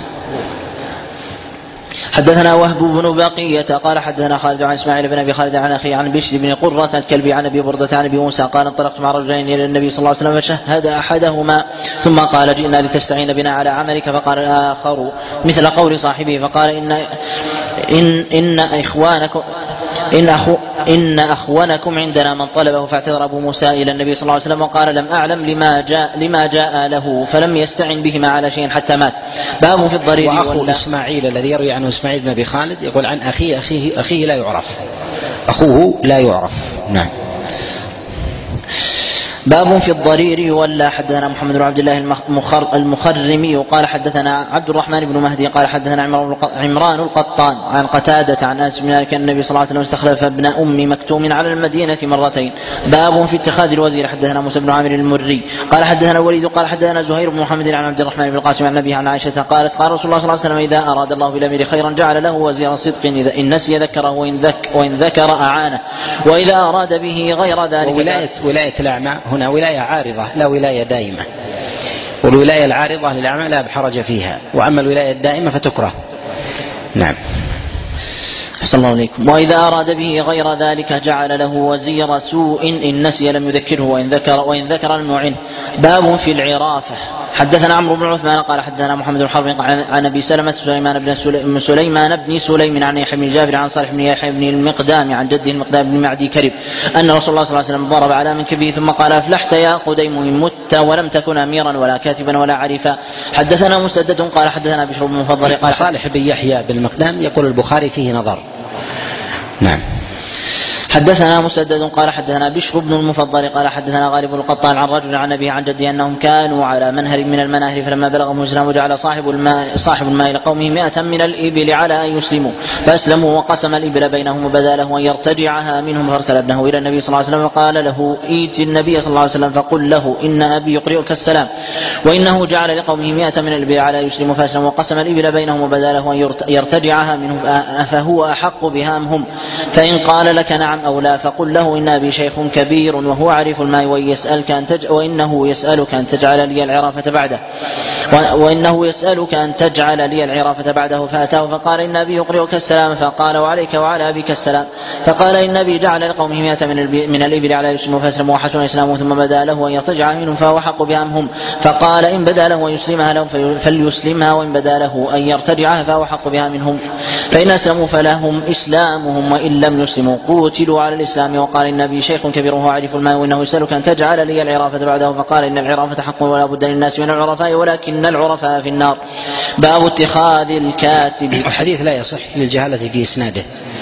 حدثنا وهب بن بقية قال حدثنا خالد عن اسماعيل بن ابي خالد عن اخي عن بشر بن قرة الكلبي عن ابي بردة عن ابي موسى قال انطلقت مع رجلين الى النبي صلى الله عليه وسلم فشهد احدهما ثم قال جئنا لتستعين بنا على عملك فقال الاخر مثل قول صاحبه فقال ان ان ان اخوانكم إن, أخو إن أخوانكم عندنا من طلبه فاعتذر أبو موسى إلى النبي صلى الله عليه وسلم وقال لم أعلم لما جاء, لما جاء له فلم يستعن بهما على شيء حتى مات. باب في الضرير. وأخو إسماعيل الذي يروي عنه إسماعيل بن أبي خالد يقول عن أخيه أخيه, أخيه لا يعرف أخوه لا يعرف. نعم. باب في الضرير ولا. حدثنا محمد بن عبد الله المخرمي قال حدثنا عبد الرحمن بن مهدي قال حدثنا عمران القطان عن قتادة عن أنس بن مالك النبي صلى الله عليه وسلم استخلف ابن أم مكتوم على المدينة مرتين. باب في اتخاذ الوزير. حدثنا موسى بن عامر المري قال حدثنا الوليد قال حدثنا زهير بن محمد عن عبد الرحمن بن القاسم عن النبي عن عائشة قالت قال رسول الله صلى الله عليه وسلم إذا أراد الله بالأمير خيرا جعل له وزير صدق إذا إن نسي ذكره وإن, ذك وإن ذكر أعانه وإذا أراد به غير ذلك. ولاية ولاية الأعمى هنا ولاية عارضة لا ولاية دائمة والولاية العارضة للأعمى لا بحرج فيها وأما الولاية الدائمة فتكره. نعم. أحسن الله عليكم. وإذا أراد به غير ذلك جعل له وزير سوء إن نسي لم يذكره وإن ذكر وإن ذكر لم يعنه. باب في العرافة. حدثنا عمرو بن عثمان قال حدثنا محمد بن حرب عن أبي سلمة سليمان بن سليمان, سليمان بن سليم عن يحيى بن جابر عن صالح بن يحيى بن المقدام عن جده المقدام بن معدي كرب أن رسول الله صلى الله عليه وسلم ضرب على منكبه ثم قال أفلحت يا قديم إن مت ولم تكن أميرا ولا كاتبا ولا عريفا. حدثنا مسدد قال حدثنا بشر بن المفضل قال صالح بن يحيى بن المقدام يقول البخاري فيه نظر. نعم. حدثنا مسدد قال حدثنا بشر بن المفضل قال حدثنا غالب القطان عن رجل عن أبيه عن جده أنهم كانوا على منهر من المناهر فلما بلغهم الإسلام وجعل صاحب الماء صاحب الماء لقومه مئة من الإبل على أن يسلموا فأسلموا وقسم الإبل بينهم وبدا له أن يرتجعها منهم فأرسل ابنه إلى النبي صلى الله عليه وسلم وقال له ائت النبي صلى الله عليه وسلم فقل له إن أبي يقرئك السلام وإنه جعل لقومه مئة من الإبل على أن يسلموا فأسلموا وقسم الإبل بينهم وبدا له أن يرتجعها منهم فهو أحق بها أم هم فإن قال لك نعم أو لا فقل له إن أبي شيخ كبير وهو عريف الماء ويسألك أن تج... وإنه يسألك أن تجعل لي العرافة بعده وإنه يسألك أن تجعل لي العرافة بعده فأتاه فقال إن أبي يقرئك السلام فقال وعليك وعلى أبيك السلام فقال إن أبي جعل لقومه مئة من, الب... من الإبل على يسلموا فأسلموا وحسن إسلامه ثم بدا له أن يرتجع منهم فهو حق بها أم هم فقال إن بدا له أن يسلمها لهم فليسلمها وإن بدا له أن يرتجعها فهو حق بها منهم فإن أسلموا فلهم إسلامهم وإن لم يسلموا قوتلوا على الإسلام وقال إن أبي شيخ كبير وهو عارف الماء وإنه يسألك أن تجعل لي العرافة بعده فقال إن العرافة حق ولا بد للناس من العرفاء ولكن العرفاء في النار. باب اتخاذ الكاتب. الحديث لا يصح للجهالة في إسناده.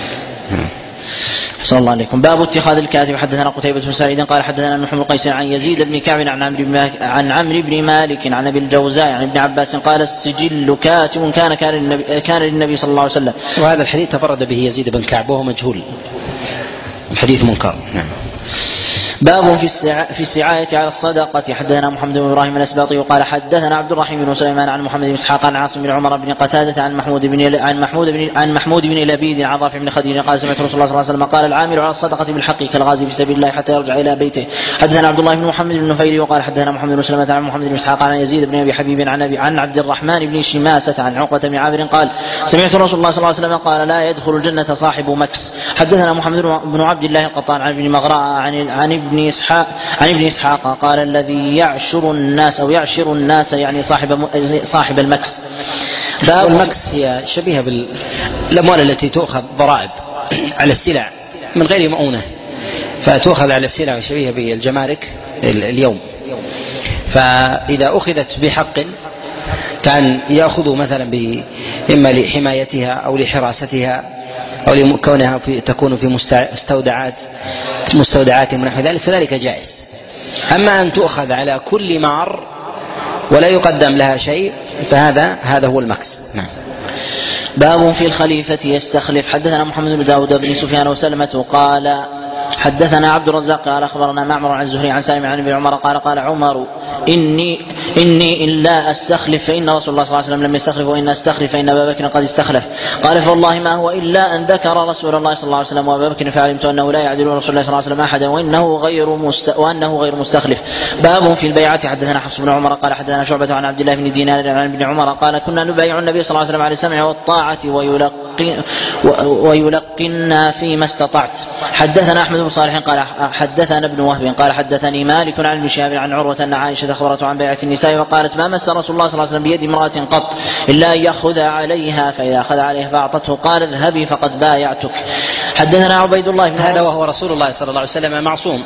صلى الله عليكم. باب اتخاذ الكاتب. حدثنا قتيبة بن سعيد قال حدثنا نحن بن قيس عن يزيد بن كعب عن عمرو عن عمرو بن مالك عن ابي الجوزاء عن ابن عباس قال السجل كاتب كان كان للنبي, كان للنبي صلى الله عليه وسلم. وهذا الحديث تفرد به يزيد بن كعب وهو مجهول، الحديث منكر. نعم. باب في في السعاية على الصدقة. حدثنا محمد بن إبراهيم الأسباطي قال حدثنا عبد الرحيم بن سليمان عن محمد بن إسحاق عن عاصم بن عمر بن قتادة عن محمود بن عن محمود بن عن محمود بن لبيد عن رافع بن خديج قال سمعت رسول الله صلى الله عليه وسلم قال العامل على الصدقة بالحق كالغازي في سبيل الله حتى يرجع إلى بيته. حدثنا عبد الله بن محمد بن نفيل وقال حدثنا محمد بن سلمة عن محمد بن إسحاق عن يزيد بن أبي حبيب عن أبي عن عبد الرحمن بن شماسة عن عقبة بن عامر قال سمعت رسول الله صلى الله عليه وسلم قال لا يدخل الجنة صاحب مكس. حدثنا محمد بن عبد الله القطان عن ابن مغراء عن عن ابن إسحاق عن ابن إسحاق قال الذي يعشر الناس أو يعشر الناس يعني صاحب صاحب المكس. المكس هي شبيهة بالأموال التي تؤخذ ضرائب على السلع من غير مؤونة، فتؤخذ على السلع شبيهة بالجمارك اليوم. فإذا أخذت بحق كان يأخذ مثلا إما لحمايتها أو لحراستها أو لكونها في تكون في مستودعات مستودعات ونحو ذلك فذلك جائز. أما أن تؤخذ على كل مار ولا يقدم لها شيء فهذا هذا هو المكس. نعم. باب في الخليفة يستخلف. حدثنا محمد بن داود بن سفيان وسلمة قال حدثنا عبد الرزاق قال أخبرنا معمر عن الزهري عن سالم عن ابن عمر قال قال عمر إني إني إن لا أستخلف فإن رسول الله صلى الله عليه وسلم لم يستخلف وإن أستخلف فإن أبا بكر قد استخلف. قال فوالله ما هو إلا أن ذكر رسول الله صلى الله عليه وسلم وأبا بكر فعلمت أنه لا يعدل رسول الله صلى الله عليه وسلم أحدا وإنه غير مست... وأنه غير مستخلف. باب في البيعة. حدثنا حفص بن عمر قال حدثنا شعبة عن عبد الله بن دينار عن ابن عمر قال كنا نبايع النبي صلى الله عليه وسلم على السمع والطاعة ويلقي ويلقنا فيما استطعت. حدثنا أحمد بن صالح قال حدثنا ابن وهب قال حدثني مالك عن ابن شهاب عن عروة أن عائشة أخبرته عن بيعة النساء وقالت ما مس رسول الله صلى الله عليه وسلم بيد امرأة قط إلا أن يأخذ عليها فإذا أخذ عليها فأعطته قال اذهبي فقد بايعتك. حدثنا عبيد الله بن هذا وهو رسول الله صلى الله عليه وسلم معصوم،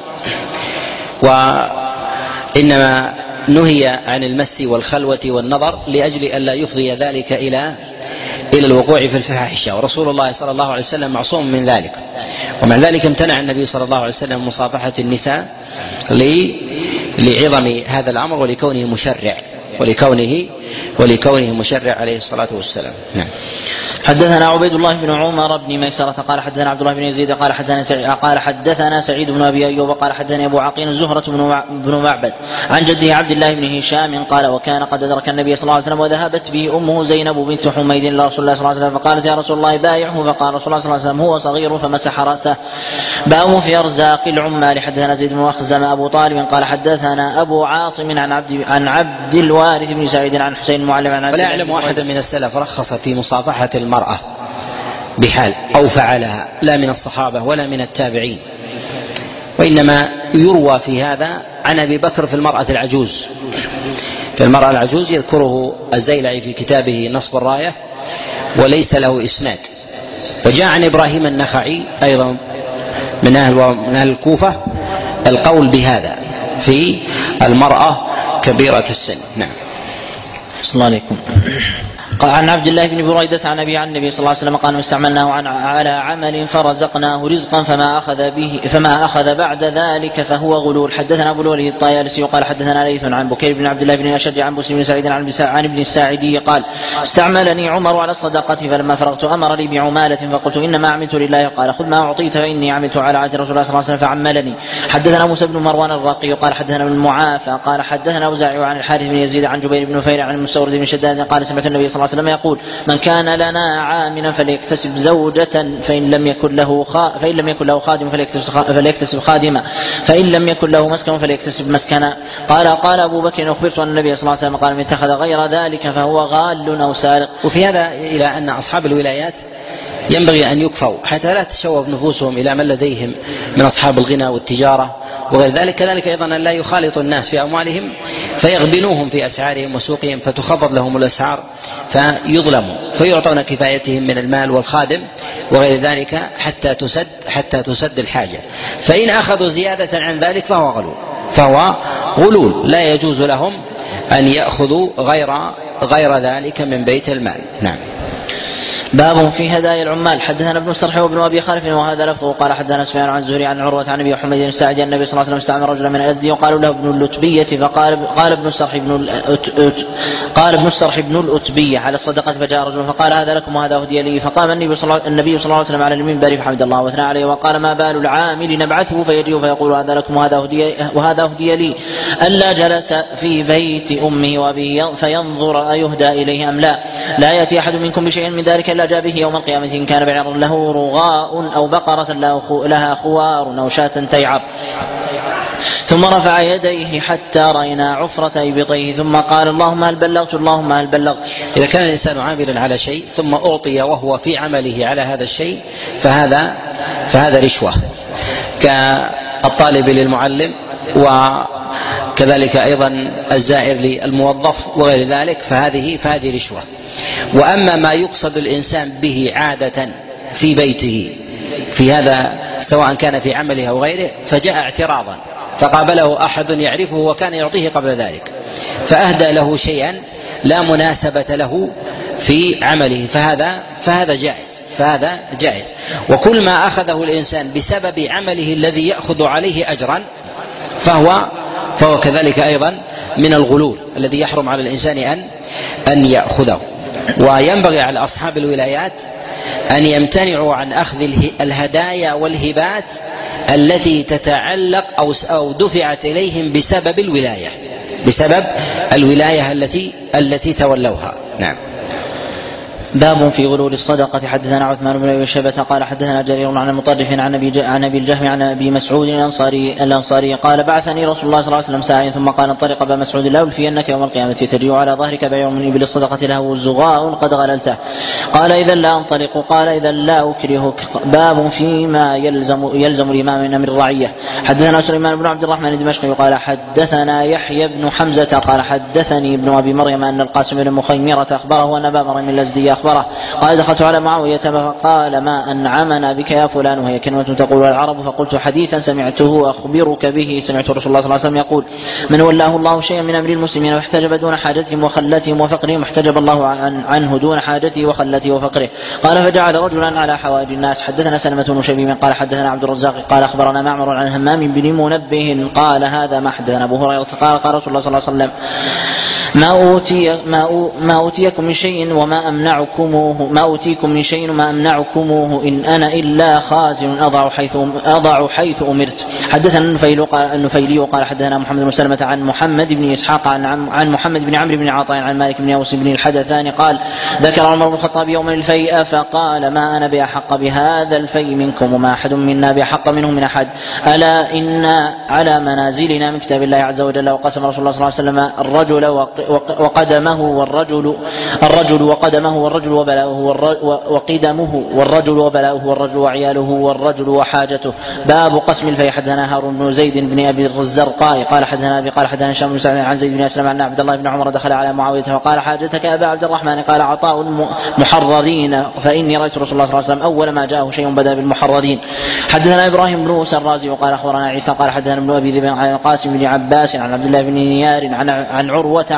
وإنما نهي عن المس والخلوة والنظر لأجل أن لا يفضي ذلك إلى إلى الوقوع في الفاحشة، ورسول الله صلى الله عليه وسلم معصوم من ذلك. ومع ذلك امتنع النبي صلى الله عليه وسلم مصافحة النساء لعظم هذا الأمر ولكونه مشرع ولكونه ولكونه مشرع عليه الصلاة والسلام. نعم. حدثنا عبيد الله بن عمر بن ميسرة قال حدثنا عبد الله بن يزيد قال حدثنا سعيد قال حدثنا سعيد بن أبي أيوب قال حدثنا أبو عقيل زهرة بن معبد عن جده عبد الله بن هشام قال وكان قد أدرك النبي صلى الله عليه وسلم وذهبت به أمه زينب بنت حميد إلى رسول الله صلى الله عليه وسلم فقالت يا رسول الله بايعه فقال رسول الله صلى الله عليه وسلم هو صغير فمسح رأسه. باب في أرزاق العمال. حدثنا زيد بن مخزم أبو طالب قال حدثنا أبو عاصم عن عبد عن عبد الوارث بن سعيد عن حسين المعلم عن ولا يعلم أحد من السلف رخص في مصافحة المرأة بحال أو فعلها لا من الصحابة ولا من التابعين، وإنما يروى في هذا عن أبي بكر في المرأة العجوز في المرأة العجوز يذكره الزيلعي في كتابه نصب الراية وليس له إسناد. وجاء عن إبراهيم النخعي أيضا من أهل, من أهل الكوفة القول بهذا في المرأة كبيرة السن. نعم. صلى الله عليكم. قال عن عبد الله بن بريدة عن أبي عن النبي صلى الله عليه وسلم قال استعملناه على عمل فرزقناه رزقا فما أخذ به فما أخذ بعد ذلك فهو غلول. حدثنا أبو الوليد الطيالسي قال حدثنا ليث عن بكير بن عبد الله بن الأشج عن مسلم بن سعيد عن ابن الساعدي قال استعملني عمر على الصدقة فلما فرغت أمر لي بعمالة فقلت إنما عملت لله قال خذ ما أعطيت فإني عملت على عهد رسول الله صلى الله عليه وسلم فعملني. حدثنا موسى بن مروان الراقي قال حدثنا ابن المعافى قال حدثنا أوزاعي عن الحارث بن يزيد عن جبير بن نفير عن المستورد بن شداد قال سمعت النبي صلى الله عليه وسلم يقول من كان لنا عاملا فليكتسب زوجة فإن لم يكن له خا فإن لم يكن له خادم فليكتسب خادما فإن لم يكن له مسكن فليكتسب مسكنا. قال قال أبو بكر أخبرت أن النبي صلى الله عليه وسلم قال من اتخذ غير ذلك فهو غال أو سارق. وفي هذا إلى أن أصحاب الولايات ينبغي أن يكفوا حتى لا تشوف نفوسهم إلى من لديهم من أصحاب الغنى والتجارة وغير ذلك. كذلك أيضا أن لا يخالط الناس في أموالهم فيغبنوهم في أسعارهم وسوقهم فتخفض لهم الأسعار فيظلموا فيعطون كفايتهم من المال والخادم وغير ذلك حتى تسد حتى تسد الحاجة. فإن أخذوا زيادة عن ذلك فهو غلول فهو غلول لا يجوز لهم أن يأخذوا غير غير ذلك من بيت المال. نعم. باب في هدايا العمال. حدثنا ابن السرح وابن ابي خالف وهذا لفظه قال حدثنا سفيان عن الزهري عن عروه عن ابي حميد الساعدي النبي صلى الله عليه وسلم استعمل رجلا من الازدي وقالوا له ابن اللتبيه فقال قال ابن السرح ابن قال ابن السرح ابن الاتبيه على الصدقه فجاء رجل فقال هذا لكم وهذا هدي لي فقام النبي صلى الله عليه وسلم على المنبر فحمد الله واثنى عليه وقال ما بال العامل نبعثه فيجيء فيقول هذا لكم وهذا هدي وهذا هدي لي الا جلس في بيت امه وابيه فينظر ايهدى اليه ام لا لا ياتي احد منكم بشيء من ذلك الا جاء به يوم القيامة إن كان بعير له رغاء أو بقرة لها خوار أو شاة تيعر. ثم رفع يديه حتى رأينا عفرة إبطيه ثم قال اللهم هل بلغت اللهم هل بلغت. إذا كان الإنسان عاملا على شيء ثم أعطي وهو في عمله على هذا الشيء فهذا فهذا رشوة كالطالب للمعلم وكذلك أيضا الزائر للموظف وغير ذلك فهذه فهذه رشوة. وأما ما يقصد الإنسان به عادة في بيته في هذا سواء كان في عمله أو غيره فجاء اعتراضا فقابله أحد يعرفه وكان يعطيه قبل ذلك فأهدى له شيئا لا مناسبة له في عمله فهذا فهذا جائز فهذا جائز. وكل ما أخذه الإنسان بسبب عمله الذي يأخذ عليه أجرا فهو فهو كذلك أيضا من الغلول الذي يحرم على الإنسان أن أن يأخذه. وينبغي على أصحاب الولايات أن يمتنعوا عن أخذ الهدايا والهبات التي تتعلق أو دفعت إليهم بسبب الولاية بسبب الولاية التي التي تولوها. نعم. باب في غلول الصدقة. حدثنا عثمان بن أبي شيبة قال حدثنا جرير عن المطرف عن أبي عن أبي الجهم عن أبي مسعود الأنصاري الأنصاري قال بعثني رسول الله صلى الله عليه وسلم ساعيا ثم قال انطلق أبا مسعود لا ألفينك يوم القيامة تجيء على ظهرك بعير من إبل الصدقة له زغاء قد غللته قال إذا لا أنطلق قال إذا لا أكرهك. باب فيما يلزم يلزم الإمام من أمر الرعية. حدثنا سليمان بن عبد الرحمن الدمشقي قال حدثنا يحيى بن حمزة قال حدثني ابن أبي مريم أن القاسم بن مخيمرة أخبره أن أبا مريم الأزدي أخبره قال دخلت على معاوية فقال ما أنعمنا بك يا فلان وهي كلمة تقول العرب فقلت حديثا سمعته أخبرك به سمعت رسول الله صلى الله عليه وسلم يقول من ولاه الله شيئا من أمر المسلمين واحتجب دون حاجتهم وخلتهم وفقرهم احتجب الله عن عنه دون حاجته وخلته وفقره. قال فجعل رجلا على حوائج الناس. حدثنا سلمة بن شبيب قال حدثنا عبد الرزاق قال أخبرنا معمر عن همام بن منبه قال هذا ما حدثنا أبو هريرة قال قال رسول الله صلى الله عليه وسلم ما أوتي ما, ما أوتيكم من شيء وما أمنعكموه ما أوتيكم من شيء وما أمنعكموه إن أنا إلا خازن أضع حيث أضع حيث أمرت. حدثنا النفيل قال النفيلي وقال حدثنا محمد بن سلمة عن محمد بن إسحاق عن عن محمد بن عمرو بن عطاء عن مالك بن أوس بن الحدثان قال ذكر عمر بن الخطاب يوم الفيء فقال ما أنا بأحق بهذا الفيء منكم وما أحد منا بأحق منهم من أحد ألا إن على منازلنا من كتاب الله عز وجل وقسم رسول الله صلى الله عليه وسلم الرجل وقدمه والرجل الرجل وقدمه والرجل وبلاؤه وقدمه والرجل وبلاؤه والرجل وعياله والرجل وحاجته. باب قسم الفيء. حدثنا هارون بن زيد بن أبي الزرقاء قال حدثنا أبي قال حدثنا هشام بن سعيد عن زيد بن أسلم عن عبد الله بن عمر دخل على معاوية فقال حاجتك يا أبا عبد الرحمن قال عطاء المحررين فإني رأيت رسول الله صلى الله عليه وسلم أول ما جاءه شيء بدأ بالمحررين. حدثنا إبراهيم بن موسى الرازي وقال أخبرنا عيسى قال حدثنا ابن أبي ذئب عن القاسم بن عباس عن عبد الله بن نيار عن عن عروة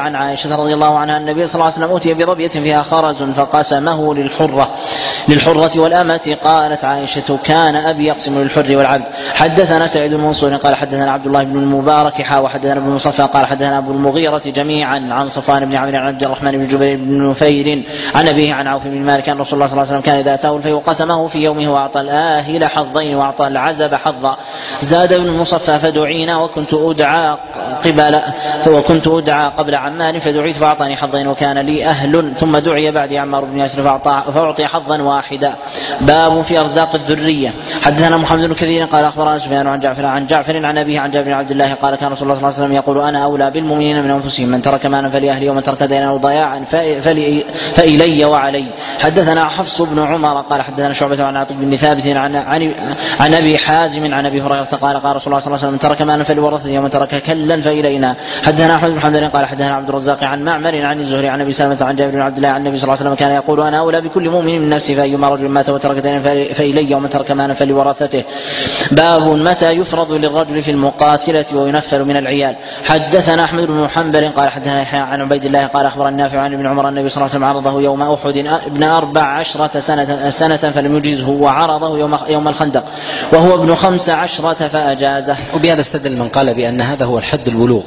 عن عائشة رضي الله عنها النبي صلى الله عليه وسلم أوتي بربية فيها خرز فقسمه للحرة للحرة والأمة. قالت عائشة كان أبي يقسم للحر والعبد. حدثنا سعيد بن منصور قال حدثنا عبد الله بن المبارك حا وحدثنا ابن مصفى قال حدثنا أبو المغيرة جميعا عن صفوان بن عمرو عن عبد الرحمن بن جبير بن نفير عن أبيه عن عوف بن مالك أن رسول الله صلى الله عليه وسلم كان إذا أتاه الفيء قسمه في يومه وأعطى الآهل حظين وأعطى العزب حظا. زاد ابن المصفى فدعينا وكنت أدعى قبل وكنت أدعى قبل عمار فدعيت فأعطاني حظين وكان لي أهل ثم دعي بعدي عمار بن ياسر فأعطي حظا واحدا. باب في أرزاق الذرية. حدثنا محمد بن كثير قال أخبرنا سفيان عن جعفر عن جعفر عن أبيه عن جابر بن عبد الله قال كان رسول الله صلى الله عليه وسلم يقول أنا أولى بالمؤمنين من أنفسهم من ترك مالا فلأهله ومن ترك دينا أو ضياعا فإلي وعلي. حدثنا حفص بن عمر قال حدثنا شعبة عن عاطف بن ثابت عن عن عن أبي حازم عن أبي هريرة قال قال رسول الله صلى الله عليه وسلم من ترك مالا فلورثته ومن ترك كلا فإلينا. حدثنا أحمد بن حنبل قال حدثنا عبد الرزاق عن معمر عن الزهري عن أبي سلمة عن جابر بن عبد الله عن النبي صلى الله عليه وسلم كان يقول أنا أولى بكل مؤمن من نفسه فأيما رجل مات وترك دينا فإلي ومن ترك مالا فلورثته. باب متى يفرض للرجل في المقاتلة وينفل من العيال. حدثنا أحمد بن حنبل قال حدثنا يحيى عن عبيد الله قال أخبرني نافع عن ابن عمر النبي صلى الله عليه وسلم عرضه يوم أحد ابن أربع عشرة سنة, سنة فلم يجزه وعرضه يوم, يوم الخندق وهو ابن خمس عشرة فأجازه. وبهذا استدل من قال بأن هذا هو الحد البلوغ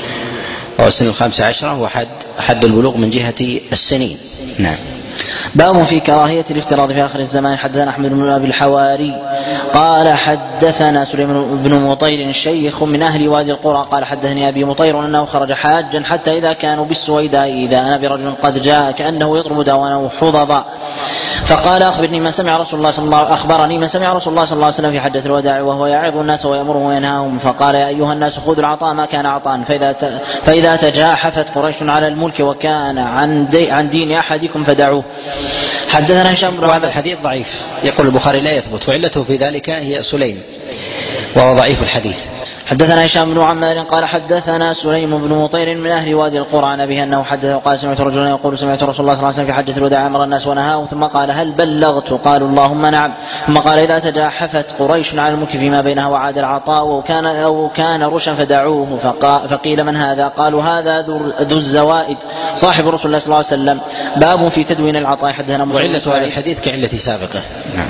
وسن الخامس عشرة هو حد, حد البلوغ من جهة السنين. نعم. باب في كراهية الافتراض في آخر الزمان. حدثنا أحمد بن أبي الحواري قال حدثنا سليمان بن مطير الشيخ من أهل وادي القرى قال حدثني أبي مطير أنه خرج حاجا حتى إذا كانوا بالسويداء إذا أنا برجل قد جاء كأنه يضرب داوانه حضضا فقال أخبرني من سمع رسول الله صلى الله عليه وسلم أخبرني من سمع رسول الله صلى الله عليه وسلم في حجة الوداع وهو يعظ الناس ويأمرهم وينهاهم فقال يا أيها الناس خذوا العطاء ما كان عطاء فإذا فإذا تجاحفت قريش على الملك وكان عن, دي عن دين أحدكم فدعوه. حدثنا هشام. وهذا الحديث ضعيف يقول البخاري لا يثبت وعلته في ذلك هي سليم وهو ضعيف الحديث. حدثنا هشام بن عمار قال حدثنا سليم بن مطير من أهل وادي القرى عن أبيه أنه حدث وقال سمعت رجلا يقول سمعت رسول الله صلى الله عليه وسلم في حجة الوداع أمر الناس ونهاهم ثم قال هل بلغت قالوا اللهم نعم ثم قال إذا تجاحفت قريش على الملك فيما بينها وعاد العطاء وكان أو كان رشا فدعوه فقيل من هذا قالوا هذا ذو الزوائد صاحب رسول الله صلى الله عليه وسلم. باب في تدوين العطاء. حدثنا وعلة هذا الحديث كعلة سابقة. نعم.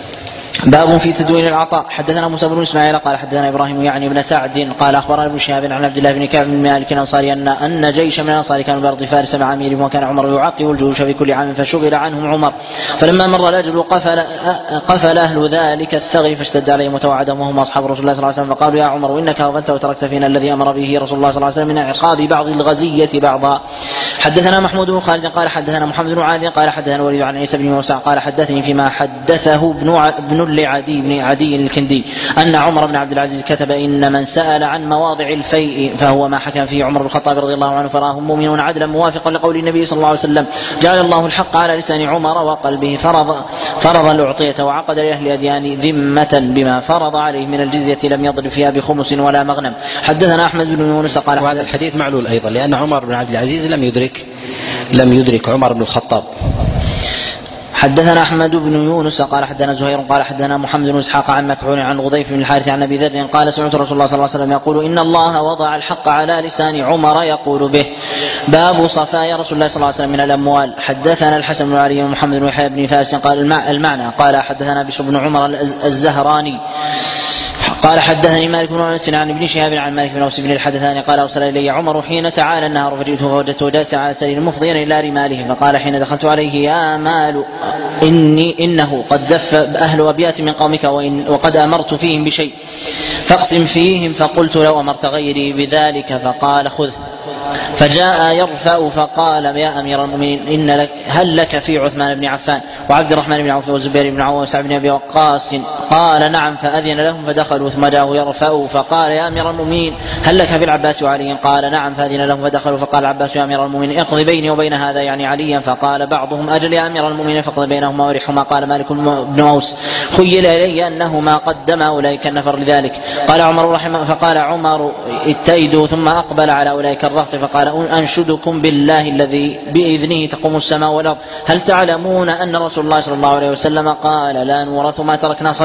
باب في تدوين العطاء. حدثنا موسى بن اسماعيل قال حدثنا ابراهيم يعني بن سعد قال اخبرنا ابن شهاب عن عبد الله بن كعب بن مالك الانصاري ان ان جيش من الانصار كانوا بارض فارس مع اميرهم وكان عمر يعقب الجيوش في كل عام فشغل عنهم عمر فلما مر الاجل قفل قفل اهل ذلك الثغر فاشتد عليهم وتوعدهم وهم اصحاب رسول الله صلى الله عليه وسلم فقالوا يا عمر انك غفلت وتركت فينا الذي امر به رسول الله صلى الله عليه وسلم من عقاب بعض الغزيه بعضا. حدثنا محمود بن خالد قال حدثنا محمد بن عادي قال حدثنا الوليد عن عيسى بن موسى قال حدثني فيما حدثه ابن ابن لعدي بن عدي الكندي أن عمر بن عبد العزيز كتب إن من سأل عن مواضع الفيء فهو ما حكم فيه عمر بن الخطاب رضي الله عنه فراهم مؤمنون عدلا موافقا لقول النبي صلى الله عليه وسلم جعل الله الحق على لسان عمر وقلبه فرض فرض الأعطية وعقد لأهل أديان ذمة بما فرض عليه من الجزية لم يضرب فيها بخمس ولا مغنم. حدثنا أحمد بن يونس قال وهذا الحديث معلول أيضا لأن عمر بن عبد العزيز لم يدرك لم يدرك عمر بن الخطاب. حدثنا أحمد بن يونس قال حدثنا زهير قال حدثنا محمد بن إسحاق عن مكحول عن غضيف بن الحارث عن أبي ذر قال سمعت رسول الله صلى الله عليه وسلم يقول إن الله وضع الحق على لسان عمر يقول به. باب صفايا رسول الله صلى الله عليه وسلم من الأموال. حدثنا الحسن بن علي ومحمد بن يحيى بن فارس قال المعنى قال حدثنا بشر بن عمر الزهراني قال حدثني مالك بن انس عن ابن شهاب عن مالك بن اوس بن الحدثاني قال ارسل الي عمر حين تعالى النهار فجئته فوجدته جالسا على سرير مفضيا الى رماله فقال حين دخلت عليه يا مال اني انه قد دف اهل ابيات من قومك وإن وقد امرت فيهم بشيء فاقسم فيهم فقلت لو امرت غيري بذلك فقال خذ فجاء يرفع فقال يا امير المؤمنين ان لك هل لك في عثمان بن عفان وعبد الرحمن بن عوف والزبير بن عوام وسعد بن ابي وقاص قال نعم فاذن لهم فدخلوا ثم جاءه يرفع فقال يا امير المؤمنين هل لك في العباس وعلي قال نعم فاذن لهم فدخلوا فقال العباس يا امير المؤمنين اقض بيني وبين هذا يعني عليا فقال بعضهم اجل يا امير المؤمنين فاقض بينهما ورحهما قال مالك بن اوس خيل الي انه ما قدم اولئك النفر لذلك قال عمر رحمه فقال عمر اتيدوا ثم اقبل على اولئك الرهط فقال أنشدكم بالله الذي بإذنه تقوم السماء والأرض هل تعلمون أن رسول الله صلى الله عليه وسلم قال لا نورث ما تركنا صدقة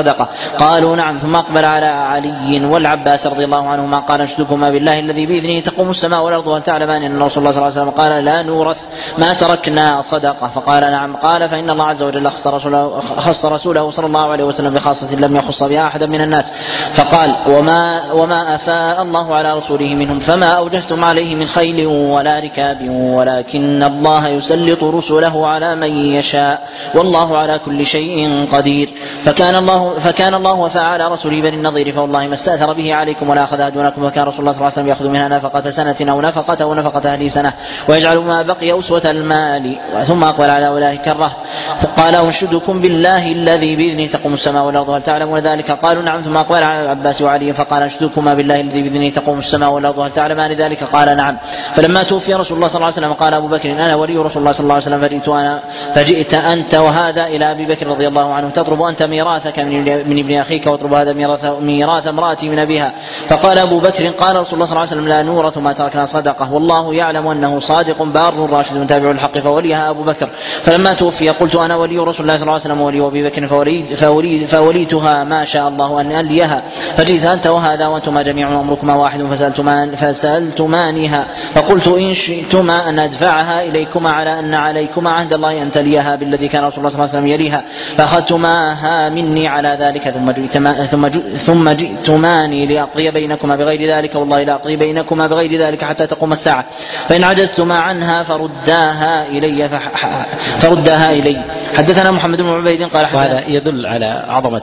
صدقة؟ قالوا نعم. ثم أقبل على علي والعباس رضي الله عنهما قال أشهدكما بالله الذي بإذنه تقوم السماء والأرض هل تعلمان أن رسول الله صلى الله عليه وسلم قال لا نورث ما تركنا صدقة؟ فقال نعم. قال فإن الله عز وجل خص رسوله, خص رسوله صلى الله عليه وسلم بخاصة لم يخص بها أحدا من الناس. فقال وما, وما أفاء الله على رسوله منهم فما أوجفتم عليه من خيل ولا ركاب ولكن الله يسلط رسله على من يشاء والله على كل شيء قدير. فكان الله, فكان الله وفاء على رسوله بني النضير فوالله ما استأثر به عليكم ولا أخذها دونكم. وكان رسول الله صلى الله عليه وسلم يأخذ منها نفقة سنة أو نفقة أو نفقة أهل سنة ويجعل ما بقي أسوة المال. ثم أقبل على أولئك الرهط فقال أنشدكم بالله الذي بإذنه تقوم السماء والأرض هل تعلمون ذلك؟ قالوا نعم. ثم أقبل على العباس وعلي فقال أنشدكما بالله الذي بإذنه تقوم السماء والأرض هل تعلمان ذلك؟ قال نعم. فلما توفي رسول الله صلى الله عليه وسلم قال أبو بكر أنا ولي رسول الله صلى الله عليه وسلم فجئت, أنا فجئت أنت وهذا إلى أبي بكر رضي الله عنه تطلب أنت ميراثك من ابن أخيك واطلب هذا ميراث, ميراث امرأتي من أبيها. فقال أبو بكر قال رسول الله صلى الله عليه وسلم لا نورث ما تركنا صدقة والله يعلم أنه صادق بار راشد تابع الحق فوليها أبو بكر. فلما توفي قلت أنا ولي رسول الله صلى الله عليه وسلم ولي أبي بكر فولي فولي فوليتها ما شاء الله أن أليها. فجئت أنت وهذا وأنتما جميع أمركما واحد فسألتمان فسألتمانها فقلت إن شئتما أن أدفعها إليكما على أن عليكما عهد الله أن تليها بالذي كان رسول الله صلى الله عليه وسلم يليها فأخذتماها مني على ذلك ثم جئتما ثم ثم جئتماني لأقضي بينكما بغير ذلك والله لا أقضي بينكما بغير ذلك حتى تقوم الساعة فإن عجزتما عنها فرداها إلي فرداها إلي. حدثنا محمد بن عبيد قال وهذا يدل على عظمة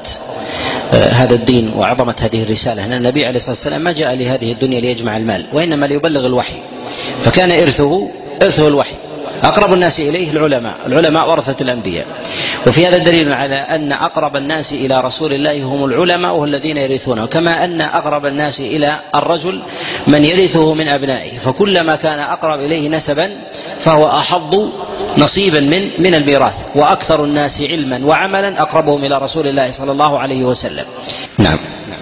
هذا الدين وعظمة هذه الرسالة أن النبي عليه الصلاة والسلام ما جاء لهذه الدنيا ليجمع المال وإنما ليبلغ الوحي فكان إرثه إرثه الوحي. أقرب الناس إليه العلماء العلماء ورثة الأنبياء. وفي هذا الدليل على أن أقرب الناس إلى رسول الله هم العلماء والذين يرثونه كما أن أقرب الناس إلى الرجل من يرثه من أبنائه فكلما كان أقرب إليه نسبا فهو أحظ نصيبا من من الميراث وأكثر الناس علما وعملا أقربهم إلى رسول الله صلى الله عليه وسلم. نعم.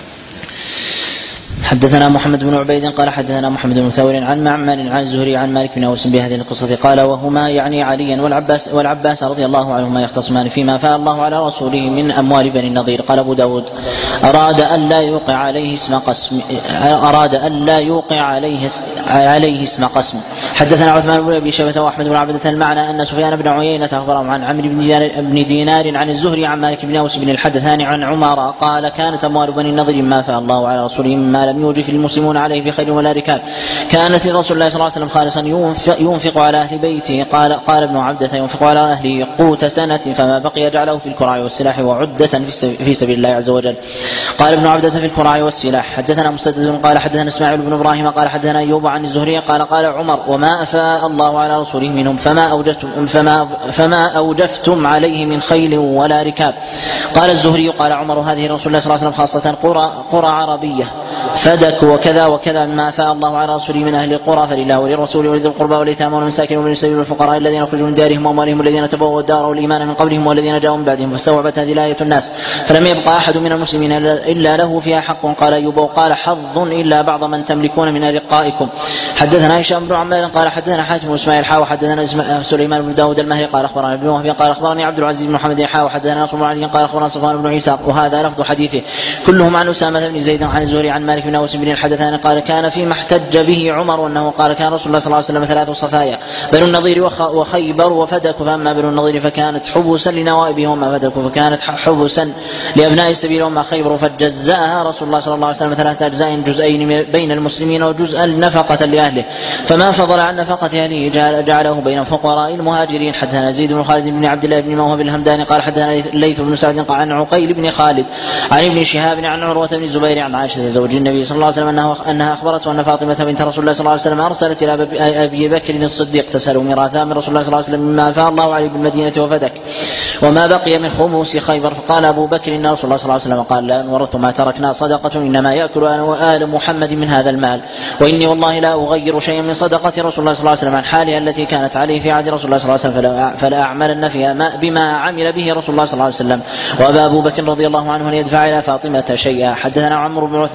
حدثنا محمد بن عبيد قال حدثنا محمد بن ثور عن معمر عن الزهري عن مالك بن أوس بهذه القصة قال وهما يعني عليا والعباس, والعباس رضي الله عنهما يختصمان فيما فاء الله على رسوله من أموال بني النضير. قال أبو داود أراد أن لا يوقع عليه اسم قسم أراد أن لا يوقع عليه عليه اسم قسم. حدثنا عثمان بن أبي شيبة وأحمد بن عبدة المعنى أن سفيان بن عيينة أخبرهم عن عمرو بن دينار عن الزهري عن مالك بن أوس بن الحدثان عن عمر قال كانت أموال بني النضير ما فاء الله على رسوله مما لم يوجف المسلمون عليه بخير ولا ركاب كانت لرسول الله صلى الله عليه وسلم خالصا ينفق على أهل بيته. قال, قال ابن عبدة ينفق على أهله قوت سنة فما بقي جعله في الكراع والسلاح وعدة في سبيل الله عز وجل. قال ابن عبدة في الكراع والسلاح. حدثنا مسدد قال حدثنا اسماعيل بن إبراهيم قال حدثنا أيوب عن الزهري قال قال عمر وما أفاء الله على رسوله منهم فما أوجفتم, فما, فما أوجفتم عليه من خيل ولا ركاب. قال الزهري قال عمر هذه رسول الله صلى الله عليه وسلم خاصة قرى, قرى عربية فدك وكذا وكذا مما أفاء الله على رسوله من أهل القرى فلله وللرسول ولذي القربى واليتامى والمساكين وابن السبيل والفقراء الذين أخرجوا من دارهم وأموالهم الذين تبوأوا الدار والإيمان من قبلهم والذين جاءوا من بعدهم فاستوعبت هذه الآية الناس فلم يبقى أحد من المسلمين إلا له فيها حق. قال أيوب وقال حظ إلا بعض من تملكون من أرقائكم. حدثنا هشام بن عمار قال حدثنا حاتم بن إسماعيل حا وحدثنا سليمان بن داود المهري قال أخبرنا ابن وهب قال أخبرني عبد العزيز بن محمد حا وحدثنا نصر بن علي قال أخبرنا صفوان بن عيسى وهذا لفظ حديثه كلهم عن أسامة بن زيد عن الزهري عن مالك بن أوس بن الحدثان قال كان فيما احتج به عمر أنه قال كان رسول الله صلى الله عليه وسلم ثلاث صفايا بنو النضير وخيبر وفدك فأما بنو النضير فكانت حبسا لنوائبهم وما فدك فكانت حبسا لأبناء السبيل وما خيبر فجزأها رسول الله صلى الله عليه وسلم ثلاثة أجزاء جزئين بين المسلمين وجزءا نفقة لأهله فما فضل عن نفقة أهله جعله بين فقراء المهاجرين. حدثنا زيد بن خالد بن عبد الله بن موهب الهمداني قال حدثنا الليث بن سعد عن عقيل بن خالد عن ابن شهاب عن عروة بن الزبير عن عائشة زوج النبي صلى الله عليه وسلم أنه أنها أخبرته أن فاطمة بنت رسول الله صلى الله عليه وسلم أرسلت إلى أبي بكر الصديق تسأله ميراثا من رسول الله صلى الله عليه وسلم مما أفاء الله عليه بالمدينة وفدك وما بقي من خموس خيبر. فقال أبو بكر إن رسول الله صلى الله عليه وسلم قال لا نورث ما تركنا صدقة إنما يأكل أنا وآل محمد من هذا المال وإني والله لا أغير شيئا من صدقة رسول الله صلى الله عليه وسلم عن حالها التي كانت عليه في عهد رسول الله صلى الله عليه وسلم فلا, فلا أعملن فيها بما عمل به رسول الله صلى الله عليه وسلم. وأبا أبو بكر رضي الله عنه أن يدفع إلى فاطمة شيئا. حدثنا عمرو بن عثمان الحمصي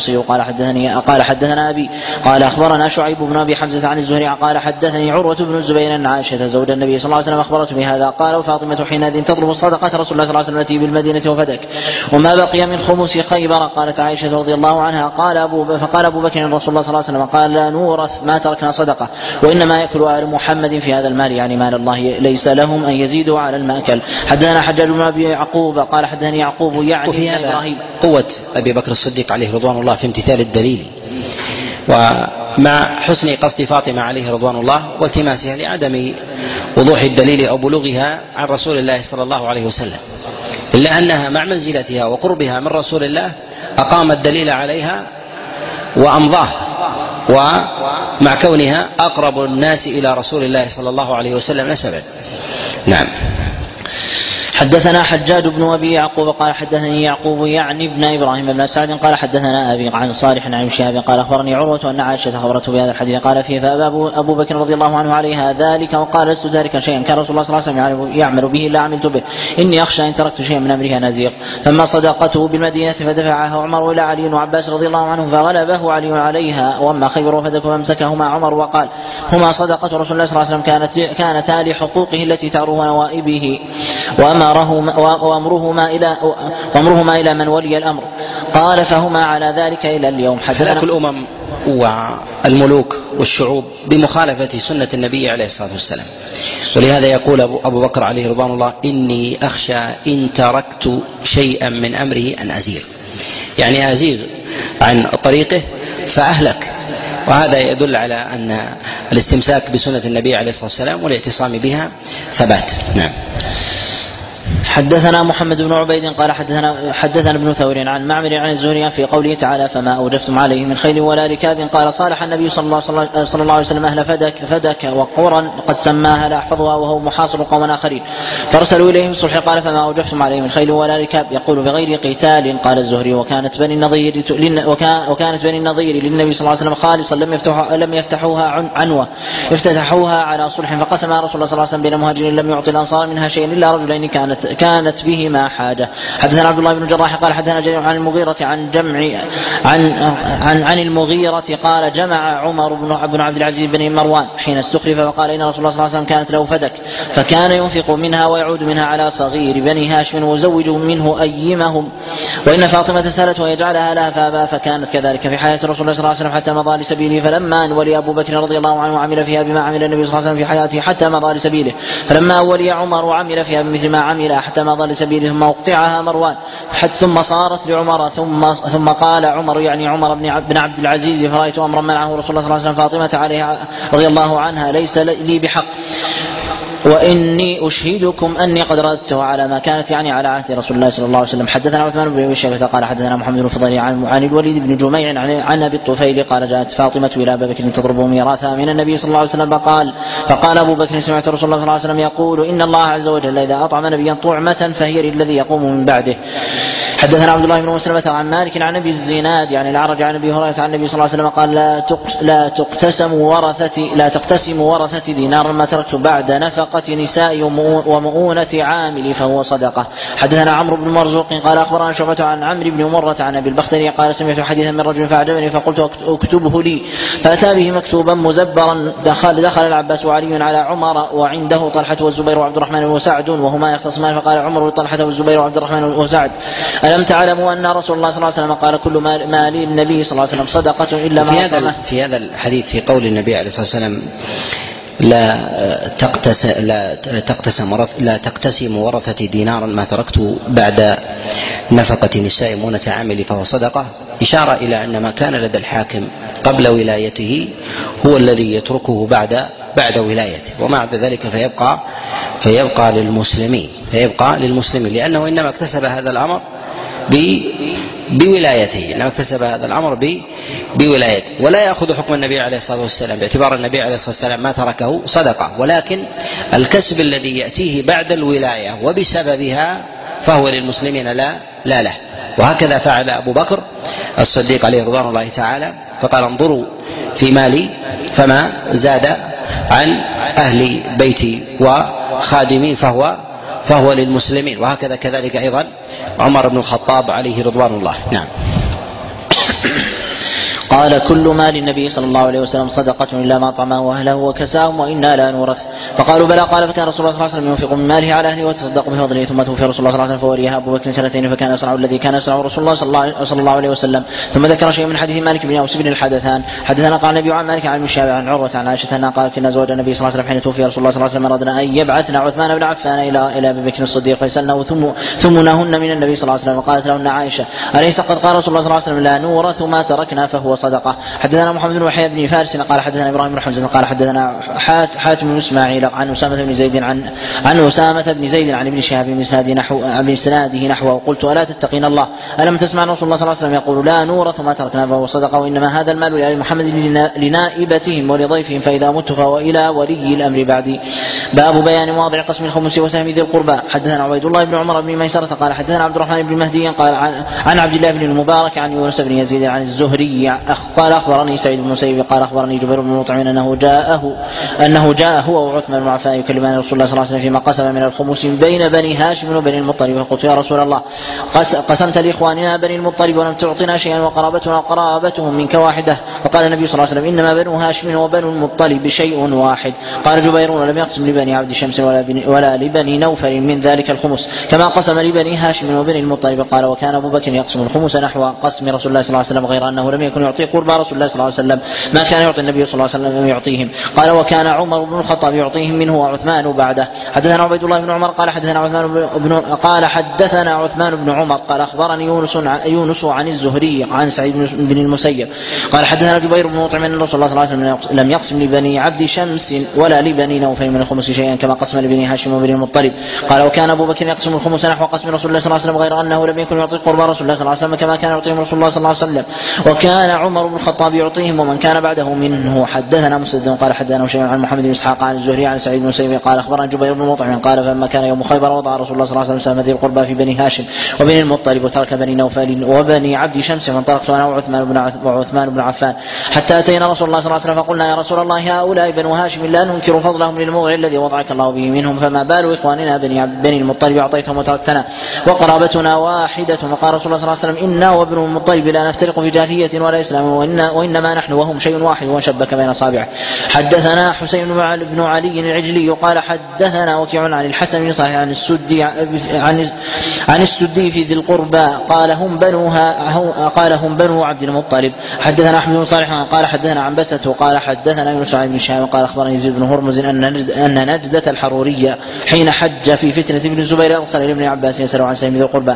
الحمصي قال حدثني قال حدثنا أبي قال أخبرنا شعيب بن أبي حمزة عن الزهري قال حدثني عروة بن الزبير أن عائشة زوج النبي صلى الله عليه وسلم أخبرته بهذا قال وفاطمة حينئذ تطلب الصدقة رسول الله صلى الله عليه وسلم التي بالمدينة وفدك وما بقي من خمس خيبر. قالت عائشة رضي الله عنها قال أبو فقال أبو بكر رسول الله صلى الله عليه وسلم قال لا نورث ما تركنا صدقة وإنما يأكل آل محمد في هذا المال يعني مال الله ليس لهم أن يزيدوا على المأكل. حدثنا حجاج بن أبي يعقوب قال حدثني يعقوب يعني وفي هذا قوة أبي بكر الصديق عليه رضوان الله في امتثال الدليل ومع حسن قصد فاطمة عليه رضوان الله والتماسها لعدم وضوح الدليل أو بلوغها عن رسول الله صلى الله عليه وسلم إلا أنها مع منزلتها وقربها من رسول الله أقام الدليل عليها وأمضاه ومع كونها أقرب الناس إلى رسول الله صلى الله عليه وسلم نسبا. نعم. حدثنا حجاج بن أبي يعقوب قال حدثني يعقوب يعني ابن إبراهيم بن سعد قال حدثنا أبي عن صالح عن ابن شهاب قال أخبرني عروة أن عائشة أخبرته بهذا الحديث قال فيه فأبى أبو بكر رضي الله عنه عليها ذلك وقال لست تاركا شيئا كان رسول الله صلى الله عليه وسلم يعمل به إلا عملت به إني أخشى إن تركت شيئا من أمرها نزيق. فما صدقته بالمدينة فدفعها عمر إلى علي وعباس رضي الله عنه فغلبه علي عليها وأما خيبر وفدك فامسكهما عمر وقال هما صدقة رسول الله صلى الله عليه وسلم كانت كانتا لحقوقه التي تعرض نوائبه وأمره وأمرهما إلى وأمرهما إلى من ولي الأمر. قال فهما على ذلك إلى اليوم. هلاك الأمم والملوك والشعوب بمخالفة سنة النبي عليه الصلاة والسلام ولهذا يقول أبو بكر عليه رضوان الله إني أخشى إن تركت شيئا من أمره أن أزيغ يعني أزيغ عن طريقه فأهلك. وهذا يدل على أن الاستمساك بسنة النبي عليه الصلاة والسلام والاعتصام بها ثبات. نعم. حدثنا محمد بن عبيد قال حدثنا حدثنا ابن ثور عن معمر عن الزهري في قوله تعالى فما أوجفتم عليه من خيل ولا ركاب قال صالح النبي صلى الله, صلى الله عليه وسلم أهل فدك فدك وقرا قد سماها لا أحفظها وهو محاصر قوم آخرين فارسلوا إليهم الصلح قال فما أوجفتم عليه من خيل ولا ركاب يقول بغير قتال. قال الزهري وكانت بني النضير وكانت بني النضير للنبي صلى الله عليه وسلم خالصا لم يفتحوها لم يفتحوها عنوة افتتحوها على صلح فقسمها رسول الله صلى الله عليه وسلم بين مهاجرين لم يعطي الأنصار منها شيئا إلا رجلين كانت كانت بهما حاجة. حدثنا عبد الله بن الجراح قال حدثنا جرير عن المغيرة عن جمع عن عن عن المغيرة قال جمع عمر بن عبد العزيز بن مروان حين استخلف وقال إن رسول الله صلى الله عليه وسلم كانت له فدك فكان ينفق منها ويعود منها على صغير بني هاشم ويزوج منه أيمهم وإن فاطمة سألته ويجعلها لها فأبى فكانت كذلك في حياة رسول الله صلى الله عليه وسلم حتى مضى لسبيله فلما ولي أبو بكر رضي الله عنه عمل فيها بما عمل النبي صلى الله عليه وسلم في حياته حتى مضى لسبيله فلما ولي عمر وعمل فيها بمثل ما عمل حتى مضى لسبيله ثم وقعها مروان حتى ثم صارت لعمر ثم ثم قال عمر يعني عمر بن عبد العزيز فرأيت أمرا منعه رسول الله صلى الله عليه وسلم فاطمة عليها رضي الله عنها ليس لي بحق وإني أشهدكم أني قد ردته على ما كانت يعني على عهد رسول الله صلى الله عليه وسلم. حدثنا عثمان بن شيبة قال حدثنا محمد بن فضيل عن, عن الوليد بن جميع عن, عن أبي الطفيل قال جاءت فاطمة إلى أبي بكر تضرب ميراثها من النبي صلى الله عليه وسلم فقال فقال أبو بكر سمعت رسول الله صلى الله عليه وسلم يقول إن الله عز وجل إذا أطعم نبيا طعمة فهي للذي يقوم من بعده. حدثنا عبد الله بن مسلمة عن مالك عن أبي الزناد يعني العرج عن أبي هريرة عن النبي صلى الله عليه وسلم قال لا لا تقتسم ورثتي لا تقتسم ورثتي دينارا ما تركت بعد نفقة نساء ومؤونة عامل فهو صدقة. حدثنا عمرو بن مرزوق قال أخبرنا شعبة عن عمرو بن مرة عن أبي البختري قال سمعت حديثا من رجل فأعجبني فقلت اكتبه لي فأتى به مكتوبا مزبرا دخل, دخل العباس وعلي على عمر وعنده طلحة والزبير وعبد الرحمن وسعد وهما يختصمان فقال عمر لطلحة والزبير وعبد الرحمن وسعد ألم تعلموا أن رسول الله صلى الله عليه وسلم قال كل ما للنبي صلى الله عليه وسلم صدقة إلا ما في هذا في هذا الحديث في قول النبي عليه الصلاة والسلام لا تقتسم لا تقتسم لا تقتسم ورثتي دينارا ما تركت بعد نفقة نساء مؤونة عامل فهو صدقة إشارة إلى أن ما كان لدى الحاكم قبل ولايته هو الذي يتركه بعد بعد ولايته ومع ذلك فيبقى فيبقى للمسلمين فيبقى للمسلمين لأنه إنما اكتسب هذا الأمر بولايته إنما اكتسب هذا الأمر بولايته ولا يأخذ حكم النبي عليه الصلاة والسلام باعتبار النبي عليه الصلاة والسلام ما تركه صدقة ولكن الكسب الذي يأتيه بعد الولاية وبسببها فهو للمسلمين لا لا له. وهكذا فعل أبو بكر الصديق عليه رضوان الله تعالى فقال انظروا في مالي فما زاد عن أهل بيتي وخادمين فهو فهو للمسلمين. وهكذا كذلك أيضا عمر بن الخطاب عليه رضوان الله. نعم. قال كل مال النبي صلى الله عليه وسلم صدقة إلا ما طعمه وأهله وكساهم وإنا لا نورث. فقالوا بلى. قال فكان رسول الله صلى الله عليه وسلم ينفق من ماله على أهله وتصدق بفضله ثم توفي رسول الله صلى الله عليه وسلم فوليها أبو بكر سنتين فكان يصنع الذي كان يصنع رسول الله صلى الله عليه وسلم. ثم ذكر شيء من حديث مالك بن أوس بن الحدثان حدثنا قال النبي عن مالك عن مشابه عن عروة عن عائشة أنها قالت إن زوج النبي صلى الله عليه وسلم حين توفي رسول الله صلى الله عليه وسلم أردنا أن يبعثنا عثمان بن عفان إلى إلى أبي بكر الصديق فيسألنه ثمنهن من النبي صلى الله عليه وسلم. وقالت لهن عائشة أليس قد قال رسول الله صلى الله عليه وسلم لا نورث ما تركنا فهو صدقة. حدثنا محمد بن يحيى بن فارس قال حدثنا إبراهيم بن حمزة قال حدثنا حاتم بن إسماعيل عن أسامة بن زيد عن عن أسامة بن زيد عن ابن شهاب بن سعد نحو ابن سناده نحوه قلت ألا تتقين الله ألم تسمع رسول الله صلى الله عليه وسلم يقول لا نورث ما تركنا فهو صدقة وإنما هذا المال لآل محمد لنائبتهم ولضيفهم فإذا مت فهو إلى ولي الأمر بعدي. باب بيان مواضع قسم الخمس وسهم ذي القربى. حدثنا عبيد الله بن عمر بن ميسرة قال حدثنا عبد الرحمن بن مهدي قال عن عبد الله بن المبارك عن يونس بن يزيد عن الزهري قال أخبرني سعيد بن المسيب قال أخبرني جبير بن مطعم أنه جاءه أنه جاء هو وعثمان بن عفان يكلمان رسول الله صلى الله عليه وسلم فيما قسم من الخمس بين بني هاشم وبني المطلب. فقلت يا رسول الله قسمت لإخواننا بني المطلب ولم تعطنا شيئا وقرابتنا وقرابتهم منك واحدة. فقال النبي صلى الله عليه وسلم إنما بنو هاشم وبنو المطلب شيء واحد. قال جبير ولم يقسم لبني عبد شمس ولا, ولا لبني نوفل من ذلك الخمس كما قسم لبني هاشم وبني المطلب. قال وكان أبو بكر يقسم الخمس نحو قسم رسول الله صلى الله عليه وسلم غير أنه لم يكن يعطي قربى رسول الله صلى الله عليه وسلم ما كان يعطي النبي صلى الله عليه وسلم يعطيهم. قال وكان عمر بن الخطاب يعطيهم منه وعثمان بعده. حدثنا عبيد الله بن عمر قال حدثنا عثمان بن قال حدثنا عثمان بن عمر قال أخبرني يونس يونس عن الزهري عن سعيد بن المسيب قال حدثنا جبير بن مطعم أن رسول الله صلى الله عليه وسلم لم يقسم لبني عبد شمس ولا لبني نوفل من الخمس شيئا كما قسم لبني هاشم وبني المطلب. قال وكان أبو بكر يقسم الخمس نحو قسم رسول الله صلى الله عليه وسلم غير أنه لم يكن يعطي قربى رسول الله صلى الله عليه وسلم كما كان يعطيهم رسول الله صلى الله عليه وسلم وكان عمر بن الخطاب يعطيهم ومن كان بعده منه. حدثنا مسدد قال حدثنا شيء عن محمد بن إسحاق عن الزهري عن سعيد بن المسيب قال أخبرنا جبير بن مطعم قال فلما كان يوم خيبر وضع رسول الله صلى الله عليه وسلم سهم ذي القربى في بني هاشم وبني المطلب وترك بني نوفل وبني عبد شمس فانطلقت أنا وعثمان بن وعثمان بن عفان حتى أتينا رسول الله صلى الله عليه وسلم فقلنا يا رسول الله هؤلاء بنو هاشم لا ننكر فضلهم للموضع الذي وضعك الله به منهم فما بال إخواننا بني بني المطلب أعطيتهم وتركتنا وقرابتنا واحدة. فقال رسول الله صلى الله عليه وسلم إنا وابن المطلب لا نفترق في جاهلية ولا إسلام وإنما نحن وهم شيء واحد وشبك بين أصابعه. حدثنا حسين بن علي العجلي قال حدثنا وكيع عن الحسن بن صالح عن السدي عن عن السدي في ذي القربى قال هم بنوها قال هم بنو عبد المطلب. حدثنا أحمد بن صالح قال حدثنا عن بسة قال حدثنا يونس بن شهاب قال أخبرني يزيد بن هرمز أن أن نجدة الحرورية حين حج في فتنة ابن الزبير أرسل لابن عباس يسأل عن سهم ذي القربى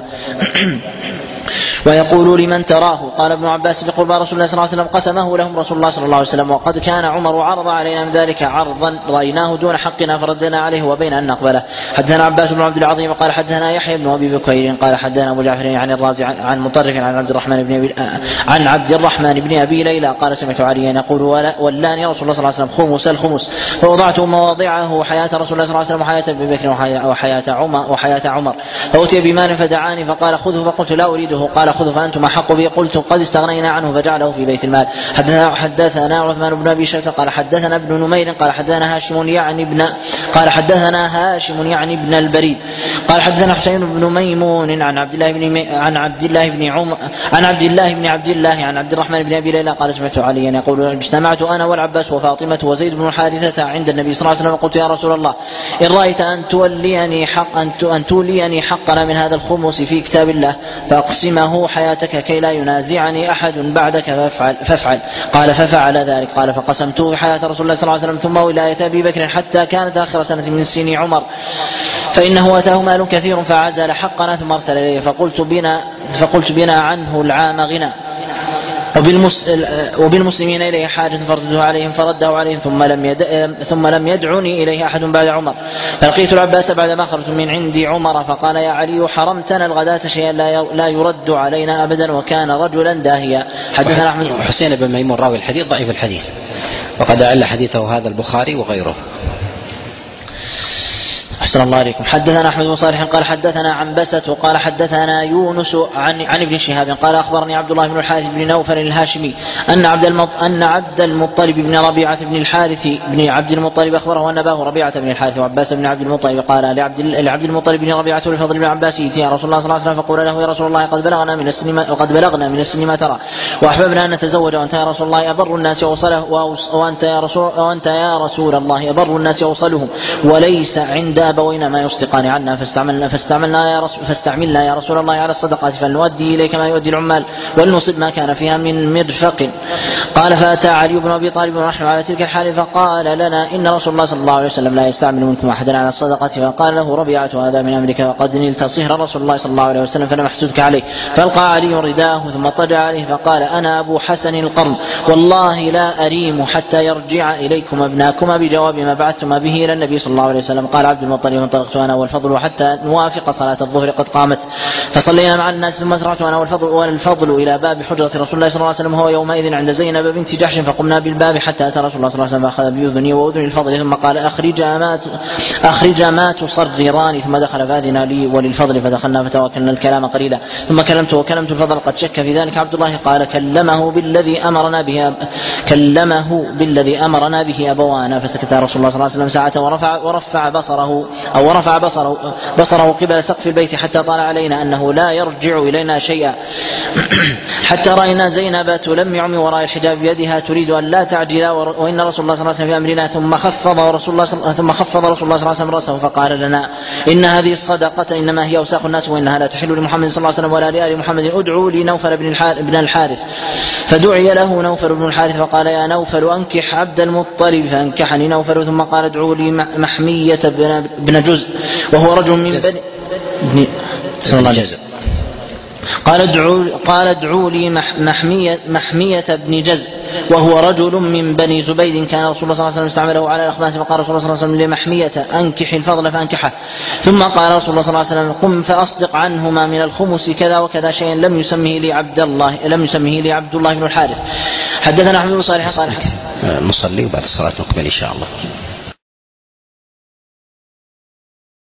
ويقول لمن تراه. قال ابن عباس بقربى رسول الله صلى الله عليه وسلم قسمه لهم رسول الله صلى الله عليه وسلم وقد كان عمر عرض علينا من ذلك عرضا رأيناه دون حقنا فردنا عليه وبين أن نقبله. حدثنا عباس بن عبد العظيم قال حدثنا يحيى بن أبي بكير قال حدثنا أبو جعفر عن الرازي عن مطرف عن عبد الرحمن بن أبي عن عبد الرحمن بن أبي ليلى قال سمعت عليا يقول ولاني رسول الله صلى الله عليه وسلم خمس الخمس فوضعت مواضعه حياة رسول الله صلى الله عليه وسلم وحياة أبي بكر وحياة عمر وحياة عمر فأتي بمال فدعاني فقال خذه فقلت لا أريده قال خذه فأنتم أحق به قلت قد استغنينا عنه فجعله في بيت المال. حدثنا, حدثنا عثمان بن أبي شيبة قال حدثنا ابن نمير قال حدثنا هاشم يعني ابن قال حدثنا هاشم يعني ابن البريد قال حدثنا حسين بن ميمون عن عبد الله بن عن عبد الله بن عمر عن عبد الله بن عبد الله عن عبد الرحمن بن أبي ليلى قال سمعت عليا يقول اجتمعت أنا والعباس وفاطمة وزيد بن حارثة عند النبي صلى الله عليه وسلم قلت يا رسول الله إن رأيت أن توليني حق أن توليني حقنا من هذا الخمس في كتاب الله فأقسمه حياتك كي لا ينازعني أحد بعدك فافعل, فافعل. قال ففعل ذلك. قال فقسمته حياة رسول الله صلى الله عليه وسلم ثم ولاية أبي بكر حتى كانت آخر سنة من سن عمر فإنه أتاه مال كثير فعزل حقنا ثم أرسل إليه فقلت بنا, فقلت بنا عنه العام غنى وبالمسلمين إليه حاجة فرده عليهم فرده عليهم ثم لم, يد... ثم لم يدعني إليه أحد بعد عمر. فلقيت العباس بعدما خرجت من عندي عمر فقال يا علي حرمتنا الغداة شيئا لا يرد علينا أبدا وكان رجلا داهيا. حدثنا أحمد حسين بن ميمون راوي الحديث ضعيف الحديث وقد أعل حديثه هذا البخاري وغيره. أحسن الله عليكم. حدثنا أحمد بن صالح قال حدثنا عنبسة قال حدثنا يونس عن عن ابن شهاب قال أخبرني عبد الله بن الحارث بن نوفل الهاشمي أن عبد أن عبد المطلب بن ربيعة بن الحارث بن عبد المطلب أخبره أن أباه ربيعة بن الحارث وعباس بن عبد المطلب قال لعبد لعبد المطلب بن ربيعة والفضل بن عباس يا رسول الله صلى الله عليه وسلم فقول له يا رسول الله قد بلغنا من السن وقد بلغنا من السن ما ترى وأحببنا أن نتزوج وأنت يا رسول الله أبر الناس أوصله وأنت يا رسول وأنت يا رسول الله أبر الناس أوصلهم وليس عند أبوينا ما يصدقان عنا فاستعملنا فاستعملنا يا رسول فاستعملنا يا رسول الله على الصدقات فلنؤدي إليك ما يؤدي العمال ولنصب ما كان فيها من مرفق. قال فأتى علي بن أبي طالب ونحن على تلك الحال فقال لنا إن رسول الله صلى الله عليه وسلم لا يستعمل منكم أحدا على الصدقة فقال له ربيعة هذا من أمرك وقد نلت صهر رسول الله صلى الله عليه وسلم فلم أحسدك عليه. فألقى علي رداءه ثم اضطجع عليه فقال أنا أبو حسن القرن والله لا أريم حتى يرجع إليكم ابناكما بجواب ما بعثتما به إلى النبي صلى الله عليه وسلم. قال عبد المطلب وانطلقت أنا والفضل حتى نوافق صلاة الظهر قد قامت فصلينا مع الناس ثم سرعت أنا والفضل والفضل إلى باب حجرة رسول الله صلى الله عليه وسلم وهو يومئذ عند زينب بنت جحش فقمنا بالباب حتى أتى رسول الله صلى الله عليه وسلم فأخذ بأذني وأذن الفضل ثم قال أخرج ما أخرج ما تصرران ثم دخل فأذن لي وللفضل فدخلنا فتوكلنا الكلام قليلا ثم كلمت وكلمت الفضل قد شك في ذلك عبد الله قال كلمه بالذي أمرنا به كلمه بالذي أمرنا به أبوانا فسكت رسول الله صلى الله عليه وسلم ساعة ورفع ورفع بصره أو ورفع بصره بصره قبل سقف البيت حتى طال علينا أنه لا يرجع إلينا شيئا حتى رأينا زينب تلمع من وراء الحجاب بيدها تريد أن لا تعجل وإن رسول الله صلى الله عليه وسلم في أمرنا ثم خفض رسول الله صل... ثم خفض رسول الله صلى الله عليه وسلم رأسه فقال لنا إن هذه الصدقة إنما هي أوساخ الناس وإنها لا تحل لمحمد صلى الله عليه وسلم ولا لآل محمد ادعوا لي نوفل بن الحارث فدعي له نوفل بن الحارث فقال يا نوفل أنكح عبد المطلب فأنكحني نوفل ثم قال ادعوا لي محمية بن جزء وهو رجل من بني بن جزء قال ادعوا قال ادعوا لي محمية محمية بن جزء وهو رجل من بني زبيد كان رسول الله صلى الله عليه وسلم استعمله على الأخماس فقال رسول الله صلى الله عليه وسلم لمحمية أنكح الفضل فأنكحه ثم قال رسول الله صلى الله عليه وسلم قم فأصدق عنهما من الخمس كذا وكذا شيئا لم يسمه لي عبد الله لم يسمه لي عبد الله بن الحارث. حدثنا أحمد بن صالح قال نصلي وبعد الصلاة نقبل إن شاء الله.